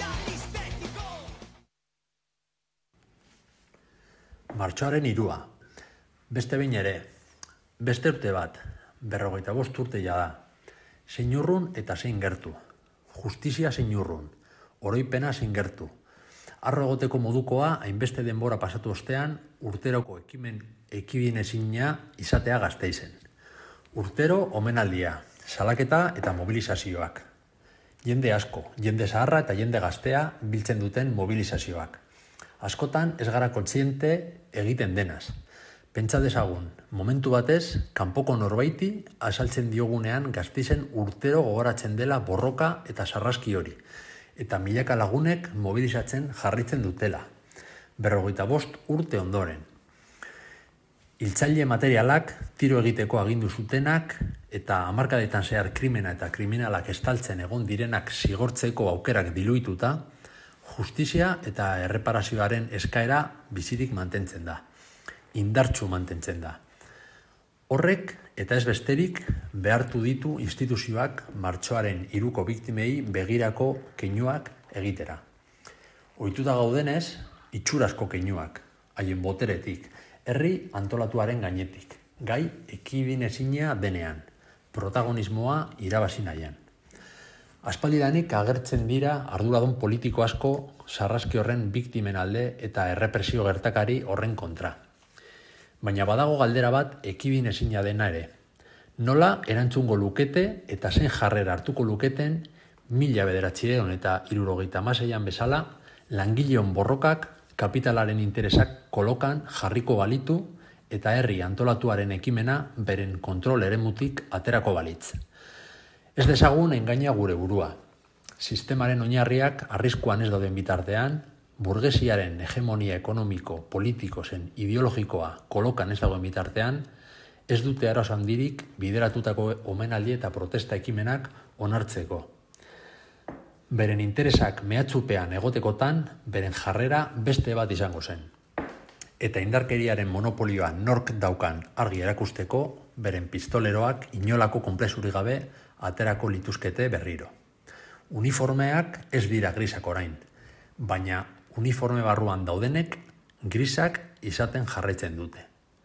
Martxoaren 3. Beste behin ere, beste urte bat, 45 urte da. Zein urrun eta zein gertu. Justizia zein urrun, oroipena zein gertu. Arro egoteko modukoa, hainbeste denbora pasatu ostean, urteroko ekibin ezina izatea Gasteizen. Urtero omenaldia, salaketa eta mobilizazioak. Jende asko, jende zaharra eta jende gaztea biltzen duten mobilizazioak. Askotan ez gara kontziente egiten denaz. Pentsa dezagun, momentu batez, kanpoko norbaiti azaltzen diogunean Gasteizen urtero gogoratzen dela borroka eta sarraski hori, eta milaka lagunek mobilizatzen jarritzen dutela. 45 urte ondoren. Hiltzaile materialak, tiro egiteko agindu zutenak, eta hamarkadetan zehar krimena eta kriminalak estaltzen egon direnak zigortzeko aukerak diluituta, justizia eta erreparazioaren eskaera bizirik mantentzen da. Indartsu mantentzen da. Horrek, eta ez besterik, behartu ditu instituzioak martxoaren 3ko biktimei begirako keinuak egitera. Ohituta gaudenez, itxurazko keinuak, haien boteretik, herri antolatuaren gainetik, gai ekibin ezina denean, protagonismoa irabazi nahian. Aspaldidanik agertzen dira arduradun politiko asko sarraski horren biktimen alde eta errepresio gertakari horren kontra. Baina badago galdera bat ekibin ezina dena ere. Nola erantzungo lukete eta zen jarrera hartuko luketen 1976 eta 1976an bezala langileon borrokak kapitalaren interesak kolokan jarriko balitu eta herri antolatuaren ekimena beren kontrol eremutik aterako balitz. Ez dezagun engaina gure burua. Sistemaren oinarriak arriskuan ez dauden bitartean, burgesiaren hegemonia ekonomiko, politiko zen ideologikoa kolokan ez dagoen bitartean, ez dute arazo handirik bideratutako omenaldi eta protesta ekimenak onartzeko. Beren interesak mehatxupean egotekotan, beren jarrera beste bat izango zen. Eta indarkeriaren monopolioa nork daukan argi erakusteko, beren pistoleroak inolako konplexurik gabe aterako lituzkete berriro. Uniformeak ez dira grisak orain, baina uniforme barruan daudenek grisak izaten jarraitzen dute.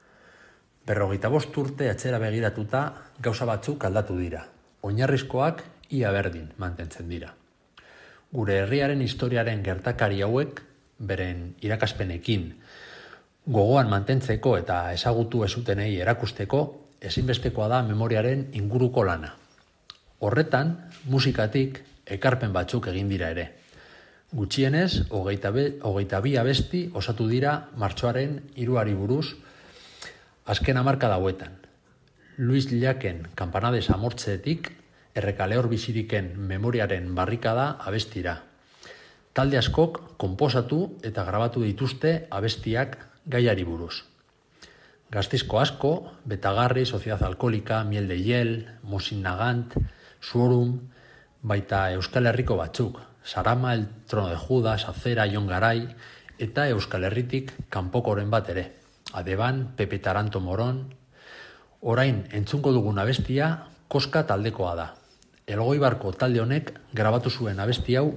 45 urte atzera begiratuta gauza batzuk aldatu dira. Oinarrizkoak ia berdin mantentzen dira. Gure herriaren historiaren gertakari hauek, beren irakaspenekin, gogoan mantentzeko eta ezagutu ezutenei erakusteko, ezinbestekoa da memoriaren inguruko lana. Horretan, musikatik ekarpen batzuk egin dira ere. Gutxienez, 22 abesti osatu dira martxoaren 3ari buruz azken hamarkada hauetan. Luis Llaken Campanades amortzeetik, Errekaleor biziriken memoriaren barrikada abestira. Talde askok konposatu eta grabatu dituzte abestiak gaiari buruz. Gasteizko asko, Betagarri, Sociedad Alkoholika, Miel de Hiel, Mosin Nagant, Suorum, baita Euskal Herriko batzuk, Sarama, El Trono de Judas, Azera, Jon Garai, eta Euskal Herritik kanpokoren bat ere. Adeban, Pepe Taranto Moron. Orain entzunko dugun abestia Koska taldekoa da. Elgoibarko talde honek grabatu zuen abesti hau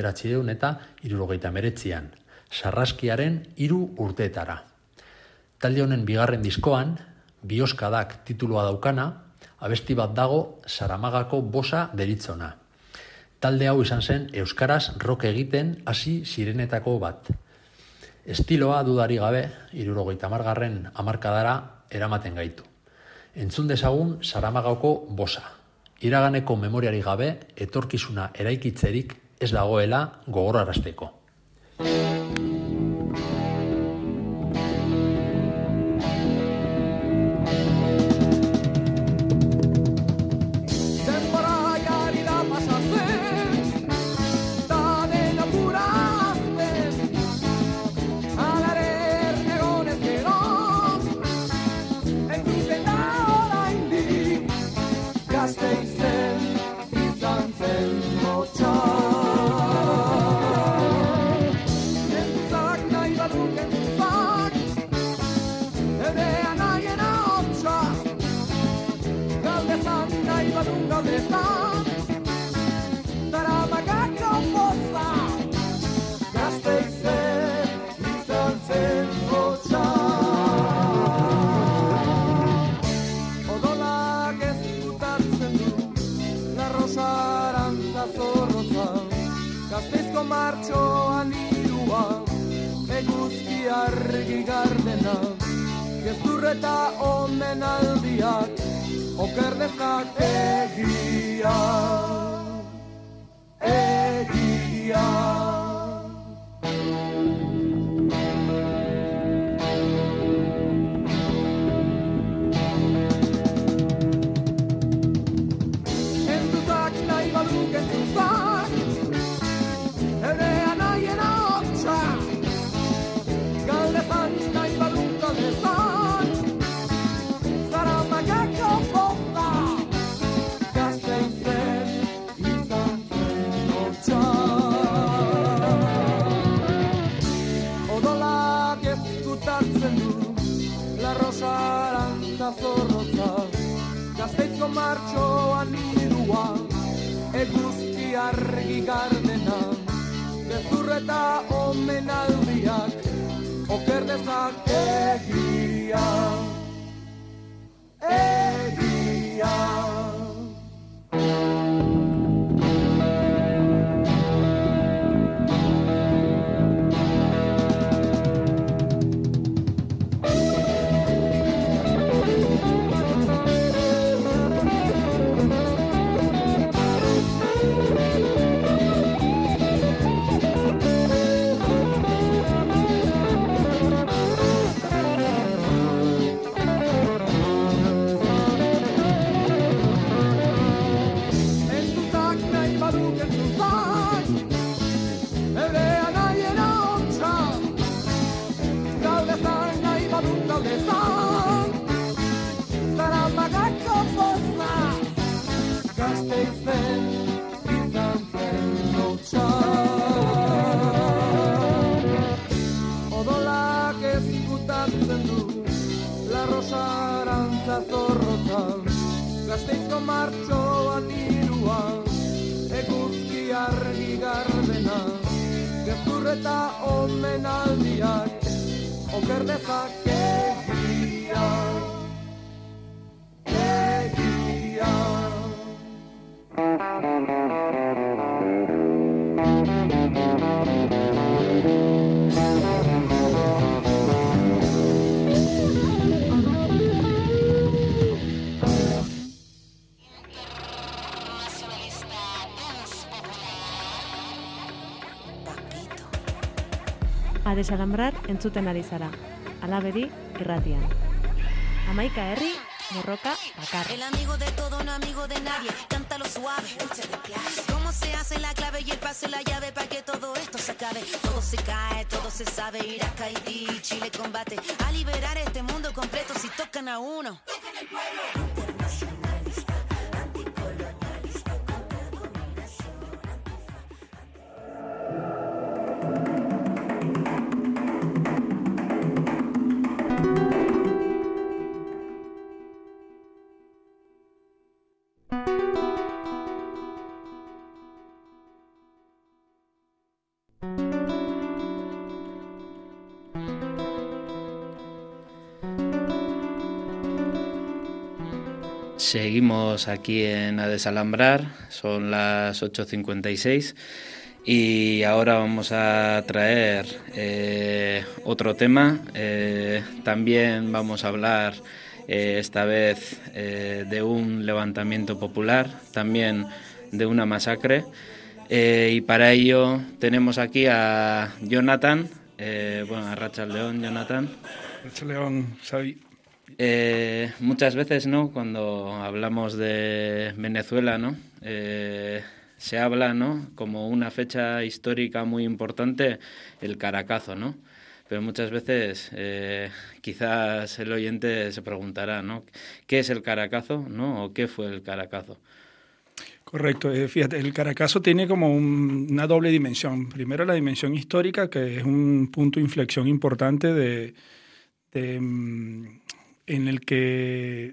1979an, Sarraskiaren 3 urteetara. Talde honen bigarren diskoan, Bioskadak titulua daukana, abesti bat dago Saramagako bosa deritzona. Talde hau izan zen euskaraz rock egiten hasi zirenetako bat. Estiloa dudari gabe 70. hamarkadara eramaten gaitu. Entzun dezagun Saramagako bosa. Iraganeko memoriari gabe etorkizuna eraikitzerik ez dagoela gogorarazteko. Gasteizen izan zen motxa. zorrotza, Gasteizko martxoan irua, eguzki argi gardena, gezurreta omenaldiak, okerdezak egia, egia. Zorrotza, Gasteizko martxoan irua, eguzki argi gardena, gezurreta omenaldiak, okerdezak egia, egia. Gasteizko martxoan irua, eguzki argi gardena, gezurreta omenaldiak, okerdezak egia, egia. A desalambrar entzuten ari zara, Alabedi irratian. 11 herri, borroka bakarra. El amigo de todo, no amigo de nadie, cántalo suave, cómo se hace la clave y el paso y la llave para que todo esto se acabe. Todo se cae, todo se sabe, Irak, Haití, Chile combate a liberar este mundo completo si tocan a uno. Tocan el pueblo. Internacionalista, anticolonialista, contra dominación, Seguimos aquí en A Desalambrar, son las 8:56 y ahora vamos a traer otro tema. También vamos a hablar esta vez de un levantamiento popular, también de una masacre, y para ello tenemos aquí a Jonathan, a Arratsaldeon, Jonathan. Arratsaldeon, Xavi. Muchas veces, ¿no?, cuando hablamos de Venezuela, ¿no?, se habla, ¿no?, como una fecha histórica muy importante, el Caracazo, ¿no? Pero muchas veces quizás el oyente se preguntará, ¿no?, ¿qué es el Caracazo?, ¿no?, o ¿qué fue el Caracazo? Correcto, fíjate, el Caracazo tiene como una doble dimensión. Primero la dimensión histórica, que es un punto de inflexión importante en el que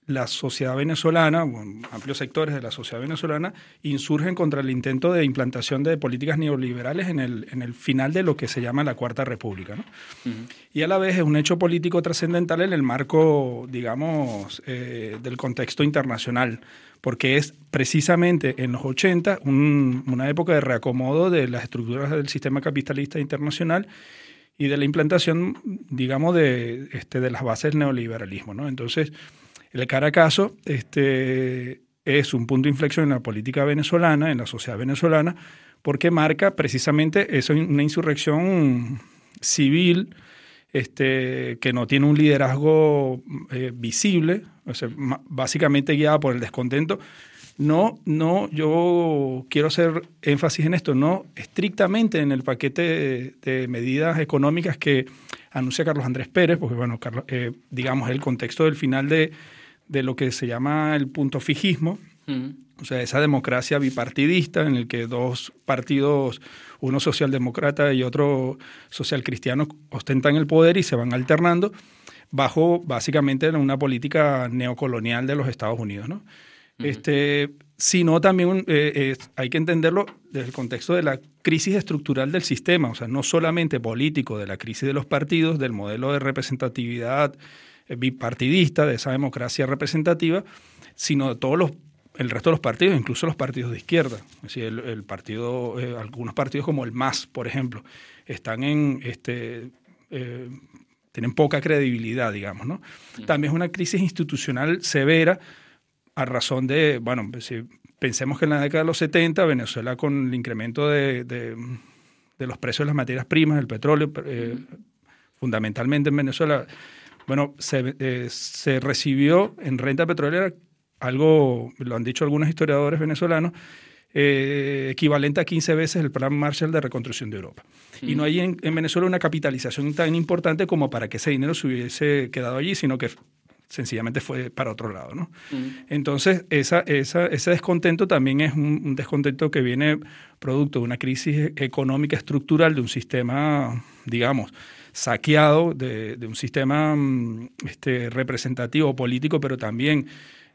la sociedad venezolana, amplios sectores de la sociedad venezolana, insurgen contra el intento de implantación de políticas neoliberales en el final de lo que se llama la Cuarta República, ¿no? Y a la vez es un hecho político trascendental en el marco, digamos, del contexto internacional, porque es precisamente en los 80 una época de reacomodo de las estructuras del sistema capitalista internacional y de la implantación, digamos, de las bases del neoliberalismo, ¿no? Entonces, el Caracazo es un punto de inflexión en la política venezolana, en la sociedad venezolana, porque marca precisamente eso, una insurrección civil que no tiene un liderazgo visible, o sea, básicamente guiada por el descontento. No, yo quiero hacer énfasis en esto, no estrictamente en el paquete de medidas económicas que anuncia Carlos Andrés Pérez, porque bueno, digamos, el contexto del final de lo que se llama el punto fijismo, o sea, esa democracia bipartidista en el que dos partidos, uno socialdemócrata y otro socialcristiano, ostentan el poder y se van alternando bajo básicamente una política neocolonial de los Estados Unidos, ¿no? Sino también hay que entenderlo desde el contexto de la crisis estructural del sistema, o sea, no solamente político, de la crisis de los partidos, del modelo de representatividad bipartidista, de esa democracia representativa, sino de el resto de los partidos, incluso los partidos de izquierda. Es decir, algunos partidos como el MAS, por ejemplo, están tienen poca credibilidad, digamos, ¿no? También es una crisis institucional severa a razón de, bueno, si pensemos que en la década de los 70 Venezuela, con el incremento de los precios de las materias primas, el petróleo, fundamentalmente en Venezuela, bueno, se recibió en renta petrolera algo, lo han dicho algunos historiadores venezolanos, equivalente a 15 veces el Plan Marshall de reconstrucción de Europa. Y no hay en Venezuela una capitalización tan importante como para que ese dinero se hubiese quedado allí, sino que sencillamente fue para otro lado, ¿no? Entonces, ese descontento también es un descontento que viene producto de una crisis económica estructural de un sistema, digamos, saqueado, de un sistema representativo político, pero también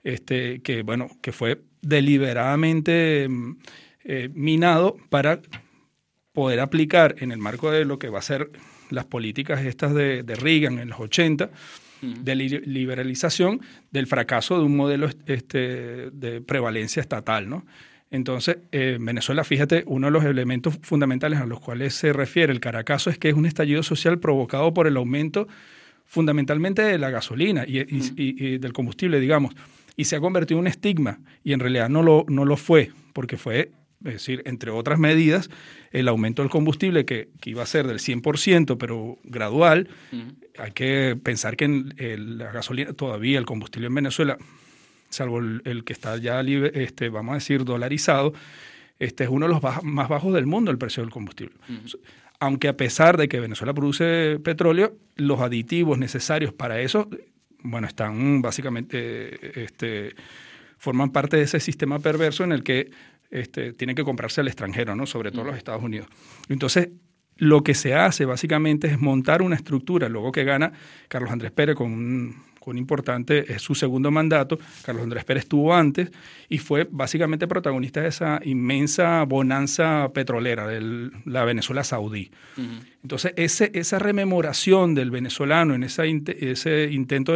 que fue deliberadamente minado para poder aplicar en el marco de lo que va a ser las políticas estas de Reagan en los 80, de liberalización, del fracaso de un modelo de prevalencia estatal, ¿no? Entonces, Venezuela, fíjate, uno de los elementos fundamentales a los cuales se refiere el Caracazo es que es un estallido social provocado por el aumento fundamentalmente de la gasolina y del combustible, digamos, y se ha convertido en un estigma, y en realidad no lo fue, porque fue, es decir, entre otras medidas, el aumento del combustible que iba a ser del 100%, pero gradual. Hay que pensar que la gasolina, todavía el combustible en Venezuela, salvo el que está ya, vamos a decir, dolarizado, es uno de los más bajos del mundo el precio del combustible. Aunque a pesar de que Venezuela produce petróleo, los aditivos necesarios para eso, bueno, están básicamente, forman parte de ese sistema perverso en el que tienen que comprarse al extranjero, ¿no? Sobre todo los Estados Unidos. Entonces, lo que se hace básicamente es montar una estructura, luego que gana Carlos Andrés Pérez con un importante, es su segundo mandato. Carlos Andrés Pérez estuvo antes y fue básicamente protagonista de esa inmensa bonanza petrolera de la Venezuela saudí. Entonces, esa rememoración del venezolano en ese intento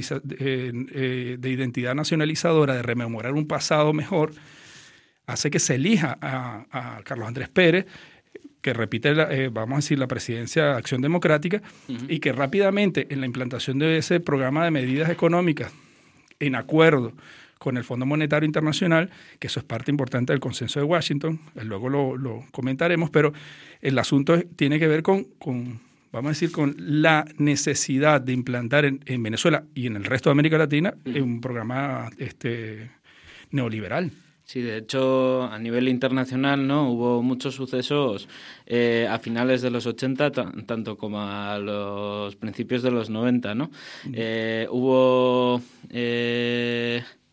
de identidad nacionalizadora, de rememorar un pasado mejor, hace que se elija a Carlos Andrés Pérez, que repite, vamos a decir, la presidencia de Acción Democrática, y que rápidamente en la implantación de ese programa de medidas económicas en acuerdo con el Fondo Monetario Internacional, que eso es parte importante del consenso de Washington, luego lo comentaremos, pero el asunto tiene que ver con vamos a decir, con la necesidad de implantar en Venezuela y en el resto de América Latina un programa neoliberal. Sí, de hecho, a nivel internacional, ¿no? Hubo muchos sucesos a finales de los 80, tanto como a los principios de los 90, ¿no? Hubo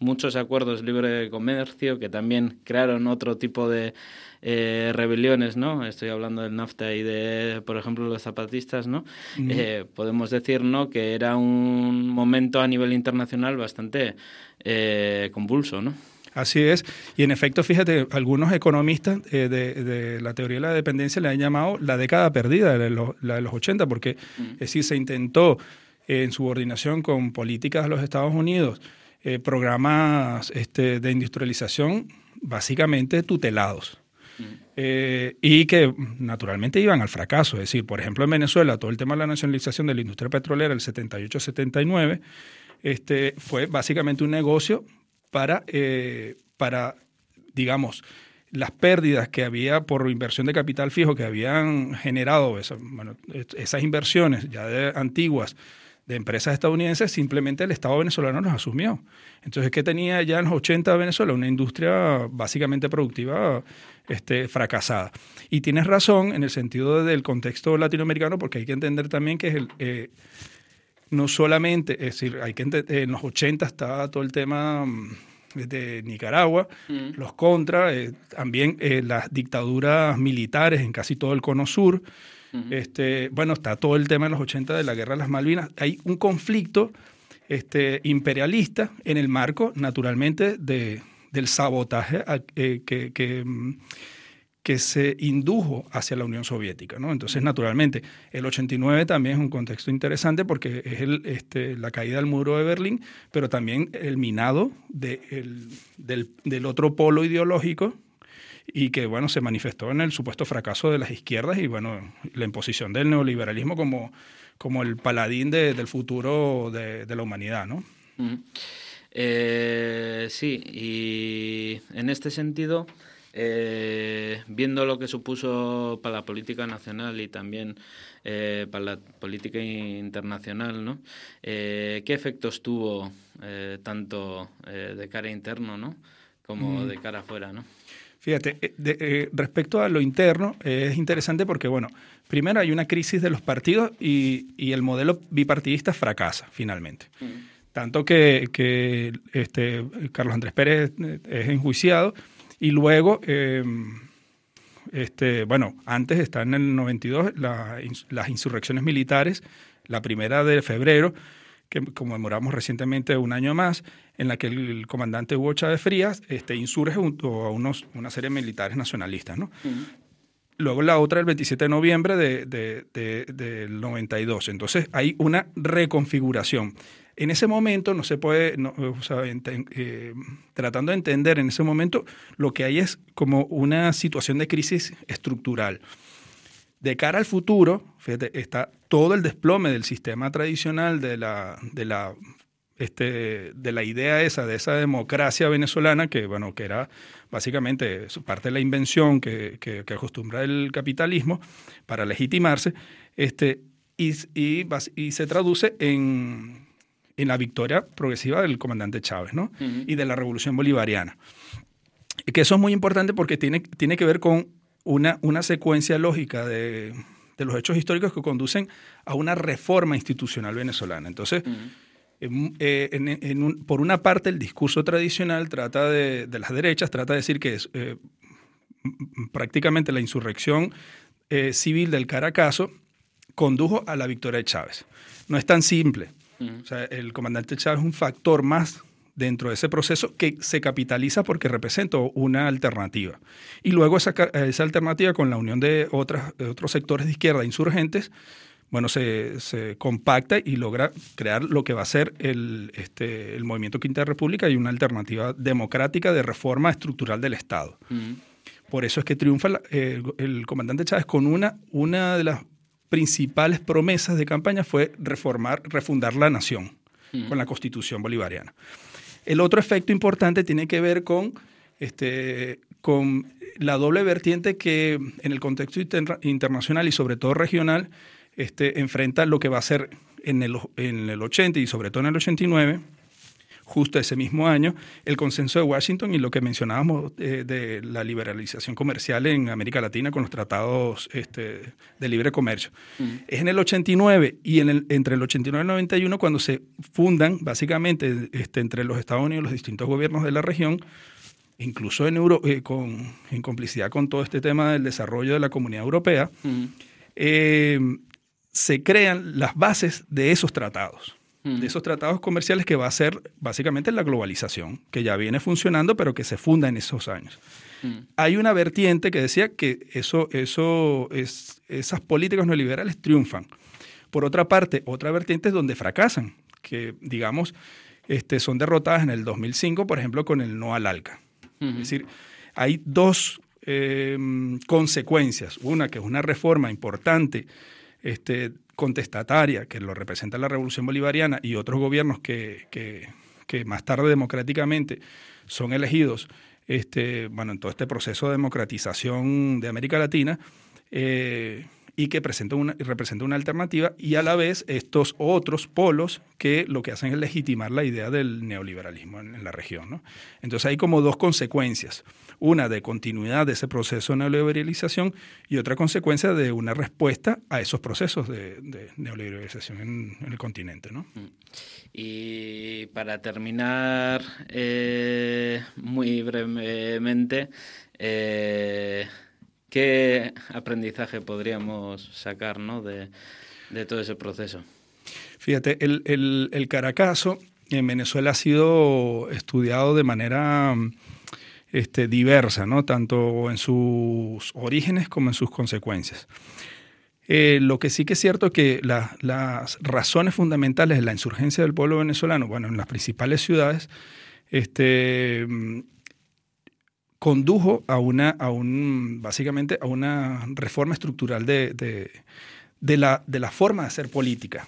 muchos acuerdos libre de comercio que también crearon otro tipo de rebeliones, ¿no? Estoy hablando del NAFTA y de, por ejemplo, los zapatistas, ¿no? Podemos decir, ¿no?, que era un momento a nivel internacional bastante convulso, ¿no? Así es, y en efecto, fíjate, algunos economistas de la teoría de la dependencia le han llamado la década perdida, la de los 80, porque es decir, se intentó en subordinación con políticas de los Estados Unidos, programas de industrialización básicamente tutelados. Y que naturalmente iban al fracaso. Es decir, por ejemplo, en Venezuela, todo el tema de la nacionalización de la industria petrolera, el 78-79, fue básicamente un negocio para, digamos, las pérdidas que había por inversión de capital fijo que habían generado esas inversiones ya antiguas de empresas estadounidenses, simplemente el Estado venezolano los asumió. Entonces, ¿qué tenía ya en los 80 Venezuela? Una industria básicamente productiva fracasada. Y tienes razón en el sentido del contexto latinoamericano, porque hay que entender también que no solamente, es decir, en los 80 estaba todo el tema de Nicaragua, los contras, también las dictaduras militares en casi todo el cono sur. Está todo el tema de los 80 de la Guerra de las Malvinas. Hay un conflicto imperialista en el marco, naturalmente, del sabotaje que se indujo hacia la Unión Soviética, ¿no? Entonces, naturalmente, el 89 también es un contexto interesante porque es la caída del muro de Berlín, pero también el minado del otro polo ideológico, y que, se manifestó en el supuesto fracaso de las izquierdas y, la imposición del neoliberalismo como el paladín del futuro de la humanidad, ¿no? Sí, y en este sentido, viendo lo que supuso para la política nacional y también para la política internacional, ¿no? ¿Qué efectos tuvo tanto de cara interno, ¿no?, como de cara afuera, ¿no? Fíjate, respecto a lo interno, es interesante porque, primero hay una crisis de los partidos y el modelo bipartidista fracasa finalmente. Tanto que Carlos Andrés Pérez es enjuiciado y luego, antes está en el 92 las insurrecciones militares, la primera de febrero, que conmemoramos recientemente un año más, en la que el comandante Hugo Chávez Frías insurge junto a una serie de militares nacionalistas, ¿no? Luego la otra el 27 de noviembre del 92. Entonces hay una reconfiguración. En ese momento no se puede, tratando de entender en ese momento, lo que hay es como una situación de crisis estructural. De cara al futuro, fíjate, está todo el desplome del sistema tradicional de la idea de esa democracia venezolana que era básicamente parte de la invención que acostumbra el capitalismo para legitimarse, y se traduce en la victoria progresiva del comandante Chávez, ¿no? Y de la revolución bolivariana. Que eso es muy importante porque tiene que ver con una secuencia lógica de los hechos históricos que conducen a una reforma institucional venezolana. Entonces, por una parte, el discurso tradicional trata de las derechas, trata de decir que es prácticamente la insurrección civil del Caracazo condujo a la victoria de Chávez. No es tan simple. O sea, el comandante Chávez es un factor más dentro de ese proceso que se capitaliza porque representa una alternativa. Y luego esa alternativa, con la unión de otros sectores de izquierda insurgentes, se compacta y logra crear lo que va a ser el Movimiento Quinta República y una alternativa democrática de reforma estructural del Estado. Por eso es que triunfa el comandante Chávez con una de las principales promesas de campaña fue refundar la nación con la Constitución bolivariana. El otro efecto importante tiene que ver con la doble vertiente que en el contexto internacional y sobre todo regional enfrenta lo que va a ser en el 80 y sobre todo en el 89 justo ese mismo año, el consenso de Washington y lo que mencionábamos de la liberalización comercial en América Latina con los tratados de libre comercio. Es en el 89 y entre el 89 y el 91 cuando se fundan básicamente entre los Estados Unidos y los distintos gobiernos de la región, incluso en complicidad con todo este tema del desarrollo de la Comunidad Europea, se crean las bases de esos tratados. De esos tratados comerciales que va a ser básicamente la globalización, que ya viene funcionando, pero que se funda en esos años. Hay una vertiente que decía que esas políticas neoliberales triunfan. Por otra parte, otra vertiente es donde fracasan, que digamos son derrotadas en el 2005, por ejemplo, con el no al ALCA. Es decir, hay dos consecuencias. Una que es una reforma importante, contestataria, que lo representa la Revolución Bolivariana y otros gobiernos que más tarde democráticamente son elegidos en todo este proceso de democratización de América Latina, y que representa una alternativa, y a la vez estos otros polos que lo que hacen es legitimar la idea del neoliberalismo en la región, ¿no? Entonces hay como dos consecuencias, una de continuidad de ese proceso de neoliberalización y otra consecuencia de una respuesta a esos procesos de neoliberalización en el continente, ¿no? Y para terminar, muy brevemente, ¿qué aprendizaje podríamos sacar, ¿no?, de todo ese proceso? Fíjate, el Caracazo en Venezuela ha sido estudiado de manera diversa, ¿no?, tanto en sus orígenes como en sus consecuencias. Lo que sí que es cierto es que las razones fundamentales de la insurgencia del pueblo venezolano, bueno, en las principales ciudades, condujo básicamente a una reforma estructural de la forma de hacer política.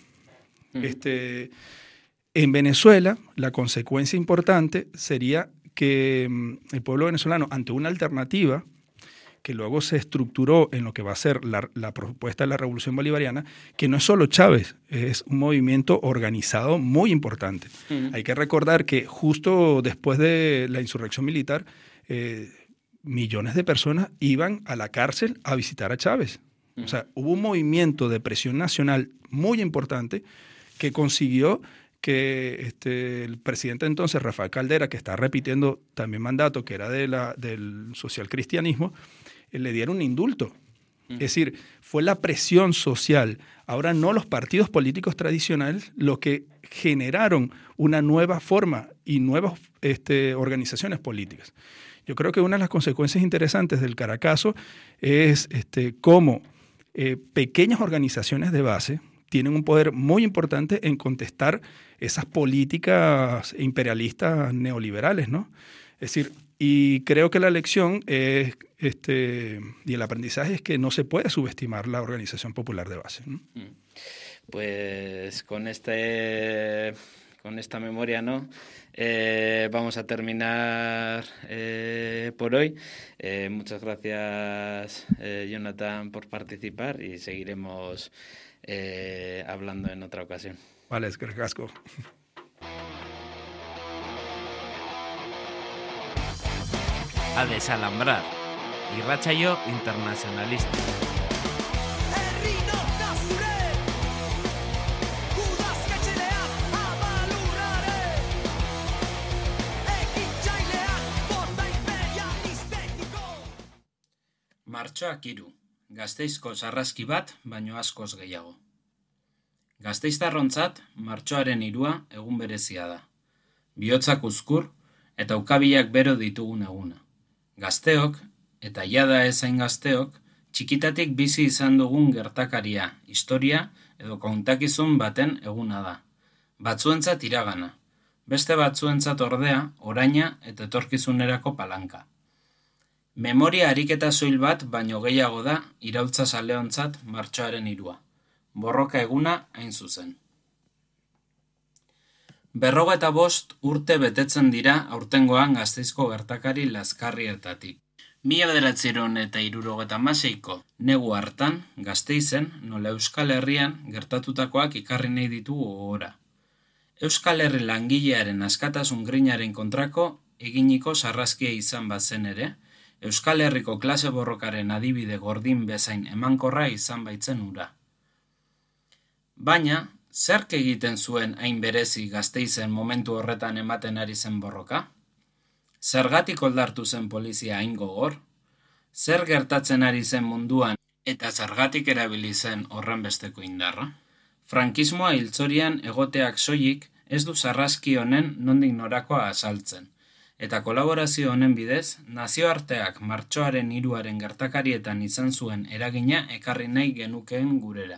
En Venezuela, la consecuencia importante sería que el pueblo venezolano, ante una alternativa que luego se estructuró en lo que va a ser la propuesta de la Revolución Bolivariana, que no es solo Chávez, es un movimiento organizado muy importante. Hay que recordar que justo después de la insurrección militar, millones de personas iban a la cárcel a visitar a Chávez. O sea, hubo un movimiento de presión nacional muy importante que consiguió que el presidente entonces, Rafael Caldera, que está repitiendo también mandato, que era del socialcristianismo, le diera un indulto. Es decir, fue la presión social, ahora no los partidos políticos tradicionales, lo que generaron una nueva forma y nuevas organizaciones políticas. Yo creo que una de las consecuencias interesantes del Caracazo es cómo pequeñas organizaciones de base tienen un poder muy importante en contestar esas políticas imperialistas neoliberales, ¿no? Es decir, y creo que la lección y el aprendizaje es que no se puede subestimar la organización popular de base, ¿no? Pues con esta memoria, ¿no? Vamos a terminar por hoy. Muchas gracias, Jonathan, por participar, y seguiremos hablando en otra ocasión. Vale, es que casco. A desalambrar. Irratsaio internacionalista. Martxoak 3, Gasteizko sarraski bat, baino askoz gehiago. Gasteiztarrontzat, martxoaren 3 egun berezia da. Bihotzak uzkur eta ukabilak bero ditugun eguna. Gazteok, eta jada ezain gazteok, txikitatik bizi izan dugun gertakaria, historia edo kontakizun baten eguna da. Batzuentzat iragana, beste batzuentzat ordea, oraina eta etorkizunerako palanka. Memoria ariketa soil bat baino gehiago da iraultza zaleontzat martxoaren 3. Borroka eguna hain zuzen. 55 urte betetzen dira aurtengoan Gasteizko gertakari lazkarrietatik. 1976ko negu hartan Gasteizen, nola Euskal Herrian gertatutakoak ikarri nahi ditugu gogora. Euskal Herri langilearen askatasun grinaren kontrako eginiko sarraskia izan bazen ere, Euskal Herriko klase borrokaren adibide gordin bezain emankorra izan baitzen hura. Baina, zerk egiten zuen hain berezi Gasteizen momentu horretan ematen ari zen borroka? Zergatik oldartu zen polizia hain gogor? Zer gertatzen ari zen munduan eta zergatik erabili zen horren besteko indarra? Frankismoa hiltzorian egoteak soilik ez du sarraski honen nondik norakoa azaltzen. Eta kolaborazio honen bidez, nazioarteak martxoaren 3 gertakarietan izan zuen eragina ekarri nahi genukeen gurera.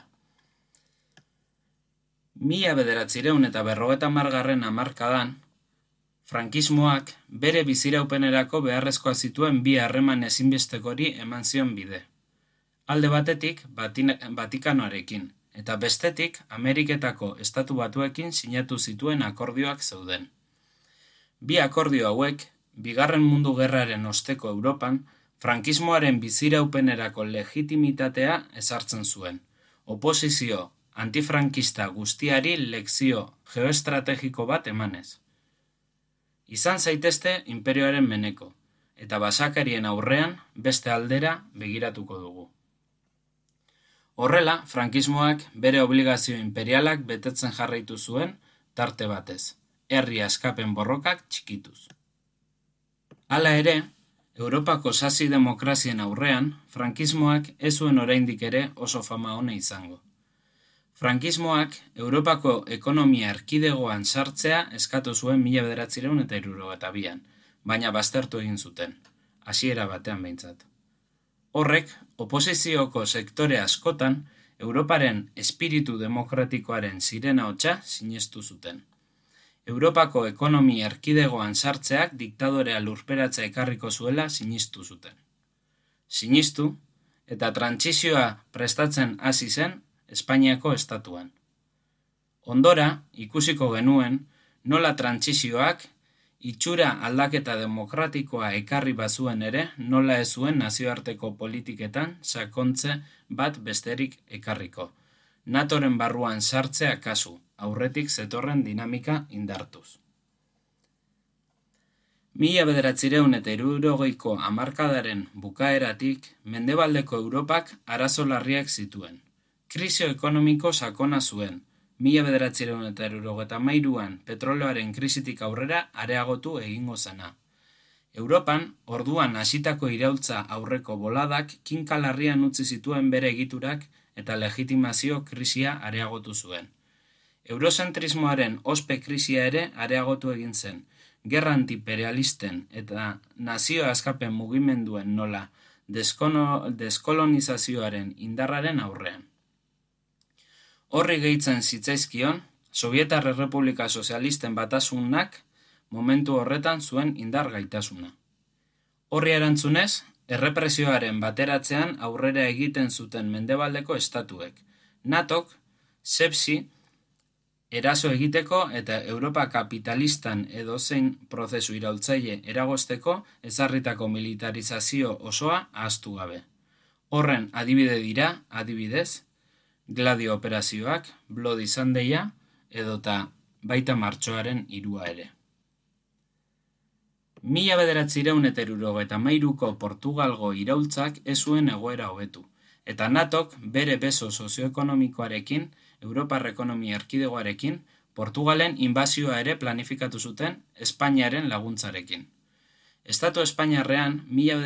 1950 hamarkadan, frankismoak bere biziraupenerako beharrezkoa zituen bi harreman ezinbestekori eman zion bide. Alde batetik Vatikanoarekin, eta bestetik Ameriketako Estatu Batuekin sinatu zituen akordioak zeuden. Bi akordio hauek, Bigarren Mundu Gerraren osteko Europan, frankismoaren biziraupenerako legitimitatea ezartzen zuen. Oposizio antifrankista guztiari lekzio geoestrategiko bat emanez. Izan zaitezte inperioaren meneko, eta basakarien aurrean beste aldera begiratuko dugu. Horrela, frankismoak bere obligazio imperialak betetzen jarraitu zuen tarte batez, herri askapen borrokak txikituz. Hala ere, Europako sasi demokrazien aurrean, frankismoak ez zuen oraindik ere oso fama ona izango. Frankismoak Europako ekonomia erkidegoan sartzea eskatu zuen 1962an, baina baztertu egin zuten, hasiera batean behintzat. Horrek, oposizioko sektore askotan, Europaren espiritu demokratikoaren sirena hotsa sinestu zuten. Europako ekonomia erkidegoan sartzeak diktadorea lurperatzea ekarriko zuela sinistu zuten. Sinistu eta trantsizioa prestatzen hasi zen Espainiako estatuan. Ondora, ikusiko genuen, nola trantsizioak itxura aldaketa demokratikoa ekarri bazuen ere, nola ez zuen nazioarteko politiketan sakontze bat besterik ekarriko. NATOren barruan sartzea kasu, aurretik zetorren dinamika indartuz. 1960ko hamarkadaren bukaeratik mendebaldeko Europak arazo larriak zituen. Krisio ekonomiko sakona zuen, 1973an petroleoaren krisitik aurrera areagotu egingo zena. Europan, orduan hasitako iraultza aurreko boladak kinkalarrian utzi zituen bere egiturak eta legitimazio krisia areagotu zuen. Eurozentrismoaren ospe krisia ere areagotu egin zen, gerra antiimperialisten eta nazio askapen mugimenduen nola deskolonizazioaren indarraren aurrean. Horri gehitzen zitzaizkion, Sobietar Errepublika Sozialisten batasunak momentu horretan zuen indar gaitasuna. Horri erantzunez, errepresioaren bateratzean aurrera egiten zuten mendebaldeko estatuek. NATOk, sepsi, eraso egiteko eta Europa kapitalistan edozein prozesu iraultzaile eragozteko ezarritako militarizazio osoa ahaztu gabe. Horren adibide dira, adibidez, Gladio operazioak, Bloody Sundaya edota baita martxoaren 3 ere. 1973ko Portugalgo iraultzak ez zuen egoera hobetu, eta NATOk bere beso sozioekonomikoarekin, Europar ekonomia erkidegoarekin, Portugalen inbazioa ere planifikatu zuten Espainiaren laguntzarekin. Estatu Espainiarrean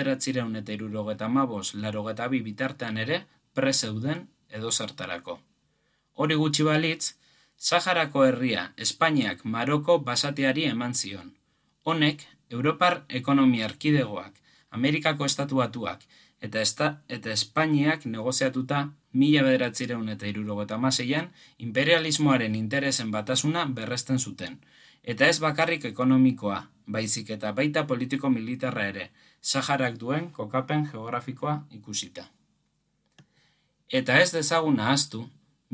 1975-82 bitartean ere prezeuden edozertarako. Hori gutxi balitz, Saharako herria Espainiak Maroko basateari eman zion. Honek, Europar ekonomia erkidegoak, Amerikako Estatu Batuak eta Espainiak negoziatuta 1976an imperialismoaren interesen batasuna berresten zuten, eta ez bakarrik ekonomikoa, baizik eta baita politiko-militarra ere, Saharak duen kokapen geografikoa ikusita. Eta ez dezagun ahaztu,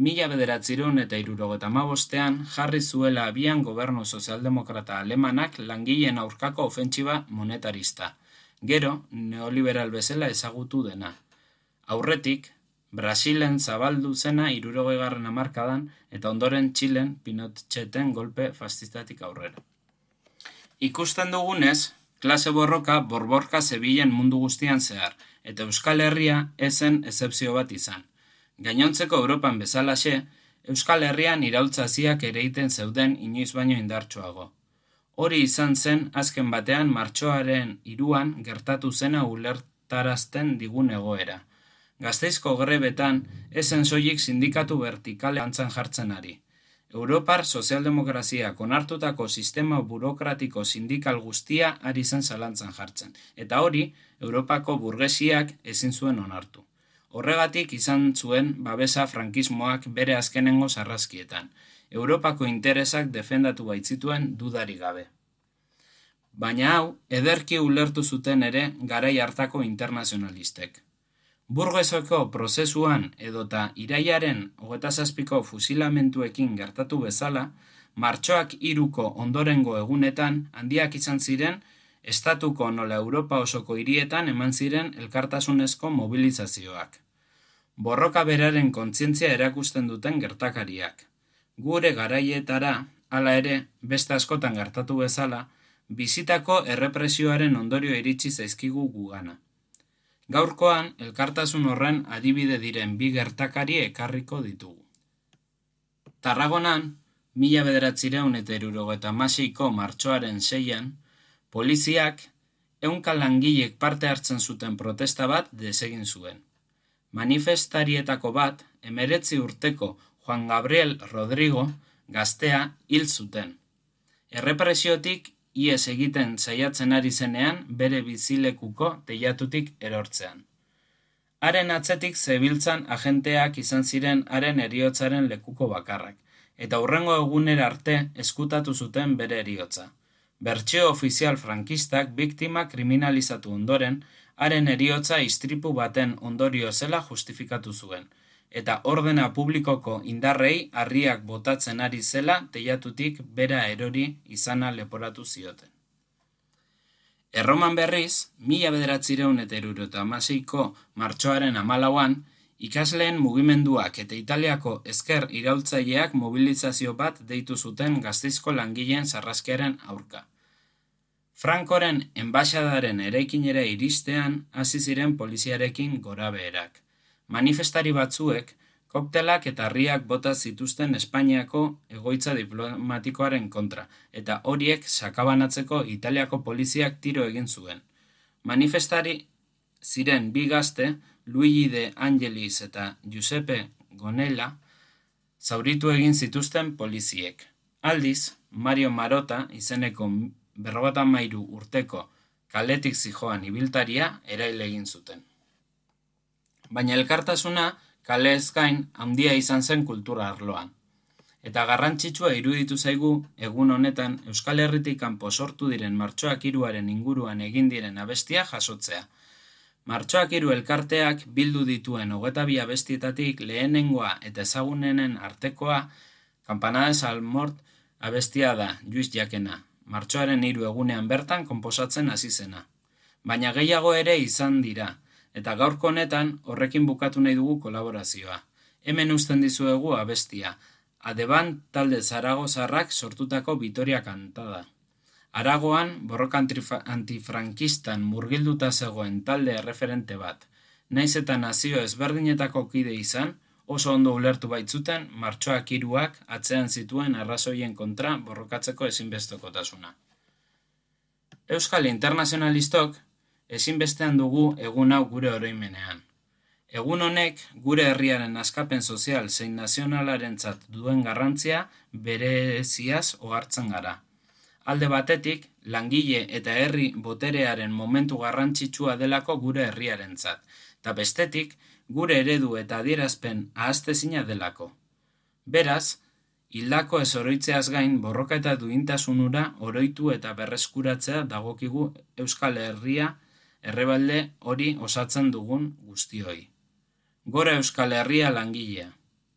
1975an jarri zuela abian gobernu sozialdemokrata alemanak langileen aurkako ofentsiba monetarista, gero neoliberal bezala ezagutu dena. Aurretik, Brasilen zabaldu zena 60. hamarkadan eta ondoren Txilen Pinocheten golpe fascistatik aurrera. Ikusten dugunez, klase borroka borborka zebilen mundu guztian zehar, eta Euskal Herria ezen excepzio bat izan. Gainontzeko Europan bezalaxe, Euskal Herrian iraultzaziak ereiten zeuden inoiz baino indartsuago. Hori izan zen azken batean martxoaren 3 gertatu zena ulertarazten digun egoera. Gasteizko grebetan ezen soilik sindikatu vertikale antzan jartzen ari. Europar sozialdemokraziak onartutako sistema burokratiko sindikal guztia ari zen zalantzan jartzen, eta hori Europako burgesiak ezin zuen onartu. Horregatik izan zuen babesa frankismoak bere azkenengo sarrazkietan. Europako interesak defendatu baitzituen dudarik gabe. Baina hau, ederki ulertu zuten ere garai hartako internazionalistek. Burgesoko prozesuan edota iraiaren 27ko fusilamentuekin gertatu bezala, martxoak 3ko ondorengo egunetan handiak izan ziren estatuko nola Europa osoko hirietan eman ziren elkartasunezko mobilizazioak. Borroka beraren kontzientzia erakusten duten gertakariak. Gure garaietara, hala ere, beste askotan gertatu bezala, bizitako errepresioaren ondorio iritsi zaizkigu gugana. Gaurkoan, elkartasun horren adibide diren bi gertakari ekarriko ditugu. Tarragonan, 1976ko martxoaren 6an, poliziak 100 langilek parte hartzen zuten protesta bat desegin zuen. Manifestarietako bat, 19 urteko Juan Gabriel Rodrigo, gaztea hil zuten. Errepresiotik ihes egiten saiatzen ari zenean bere bizilekuko teilatutik erortzean. Haren atzetik zebiltzan agenteak izan ziren haren heriotzaren lekuko bakarrak, eta hurrengo egunera arte eskutatu zuten bere heriotza. Bertsio ofizial frankistak biktima kriminalizatu ondoren, haren heriotza istripu baten ondorio zela justifikatu zuen, eta ordena publikoko indarrei harriak botatzen ari zela teilatutik bera erori izana leporatu zioten. Erroman berriz, 1976ko martxoaren 14an, ikasleen mugimenduak eta Italiako ezker iraultzaileak mobilizazio bat deitu zuten Gasteizko langileen sarraskiaren aurka. Frankoren enbaxadaren eraikinera iristean hasi ziren poliziarekin gorabeherak. Manifestari batzuek koktelak eta harriak bota zituzten Espainiako egoitza diplomatikoaren kontra, eta horiek sakabanatzeko Italiako poliziak tiro egin zuen. Manifestari ziren bi gazte, Luigi de Angelis eta Giuseppe Gonella, zauritu egin zituzten poliziek. Aldiz, Mario Marota izeneko 53 urteko kaletik zijoan ibiltaria erail egin zuten. Baina elkartasuna kalez gain handia izan zen kultura arloan. Eta garrantzitsua iruditu zaigu egun honetan Euskal Herritik kanpo sortu diren martxoak 3aren inguruan egin diren abestia jasotzea. Martxoak 3 elkarteak bildu dituen 22 abestietatik lehenengoa eta ezagunenen artekoa Campanada de Salmort abestia da, Lluís Jakena, martxoaren 3 egunean bertan konposatzen hasi zena. Baina gehiago ere izan dira, eta gaurko honetan horrekin bukatu nahi dugu kolaborazioa. Hemen uzten dizuegu abestia, Adeban talde zaragozarrak sortutako Vitoria kantada. Aragoan, borroka antifrankistan murgilduta zegoen talde erreferente bat. Naiz eta nazio ezberdinetako kide izan, oso ondo ulertu baitzuten martxoak 3ak atzean zituen arrazoien kontra borrokatzeko ezinbestekotasuna. Euskal internazionalistok ezinbestean dugu egun hau gure oroimenean. Egun honek gure herriaren askapen sozial zein nazionalarentzat duen garrantzia bereziaz ohartzen gara. Alde batetik, langile eta herri boterearen momentu garrantzitsua delako gure herriarentzat, eta bestetik, gure eredu eta adierazpen ahaztezina delako. Beraz, hildako ez oroitzeaz gain borroka eta duintasunura oroitu eta berreskuratzea dagokigu Euskal Herria errebalde hori osatzen dugun guztioi. Gora Euskal Herria langilea.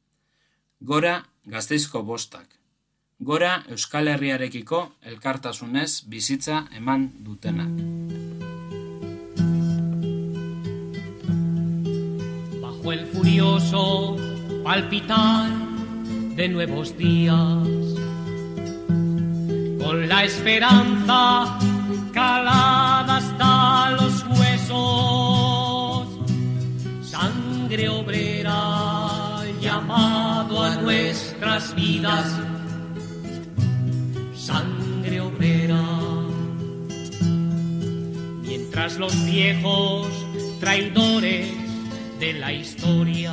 Gora Gasteizko bostak. Gora Euskal Herriarekiko elkartasunez bizitza eman dutena. Bajo el curioso palpitar de nuevos días, con la esperanza calada hasta los huesos, sangre obrera llamado a nuestras vidas, sangre obrera. Mientras los viejos traidores de la historia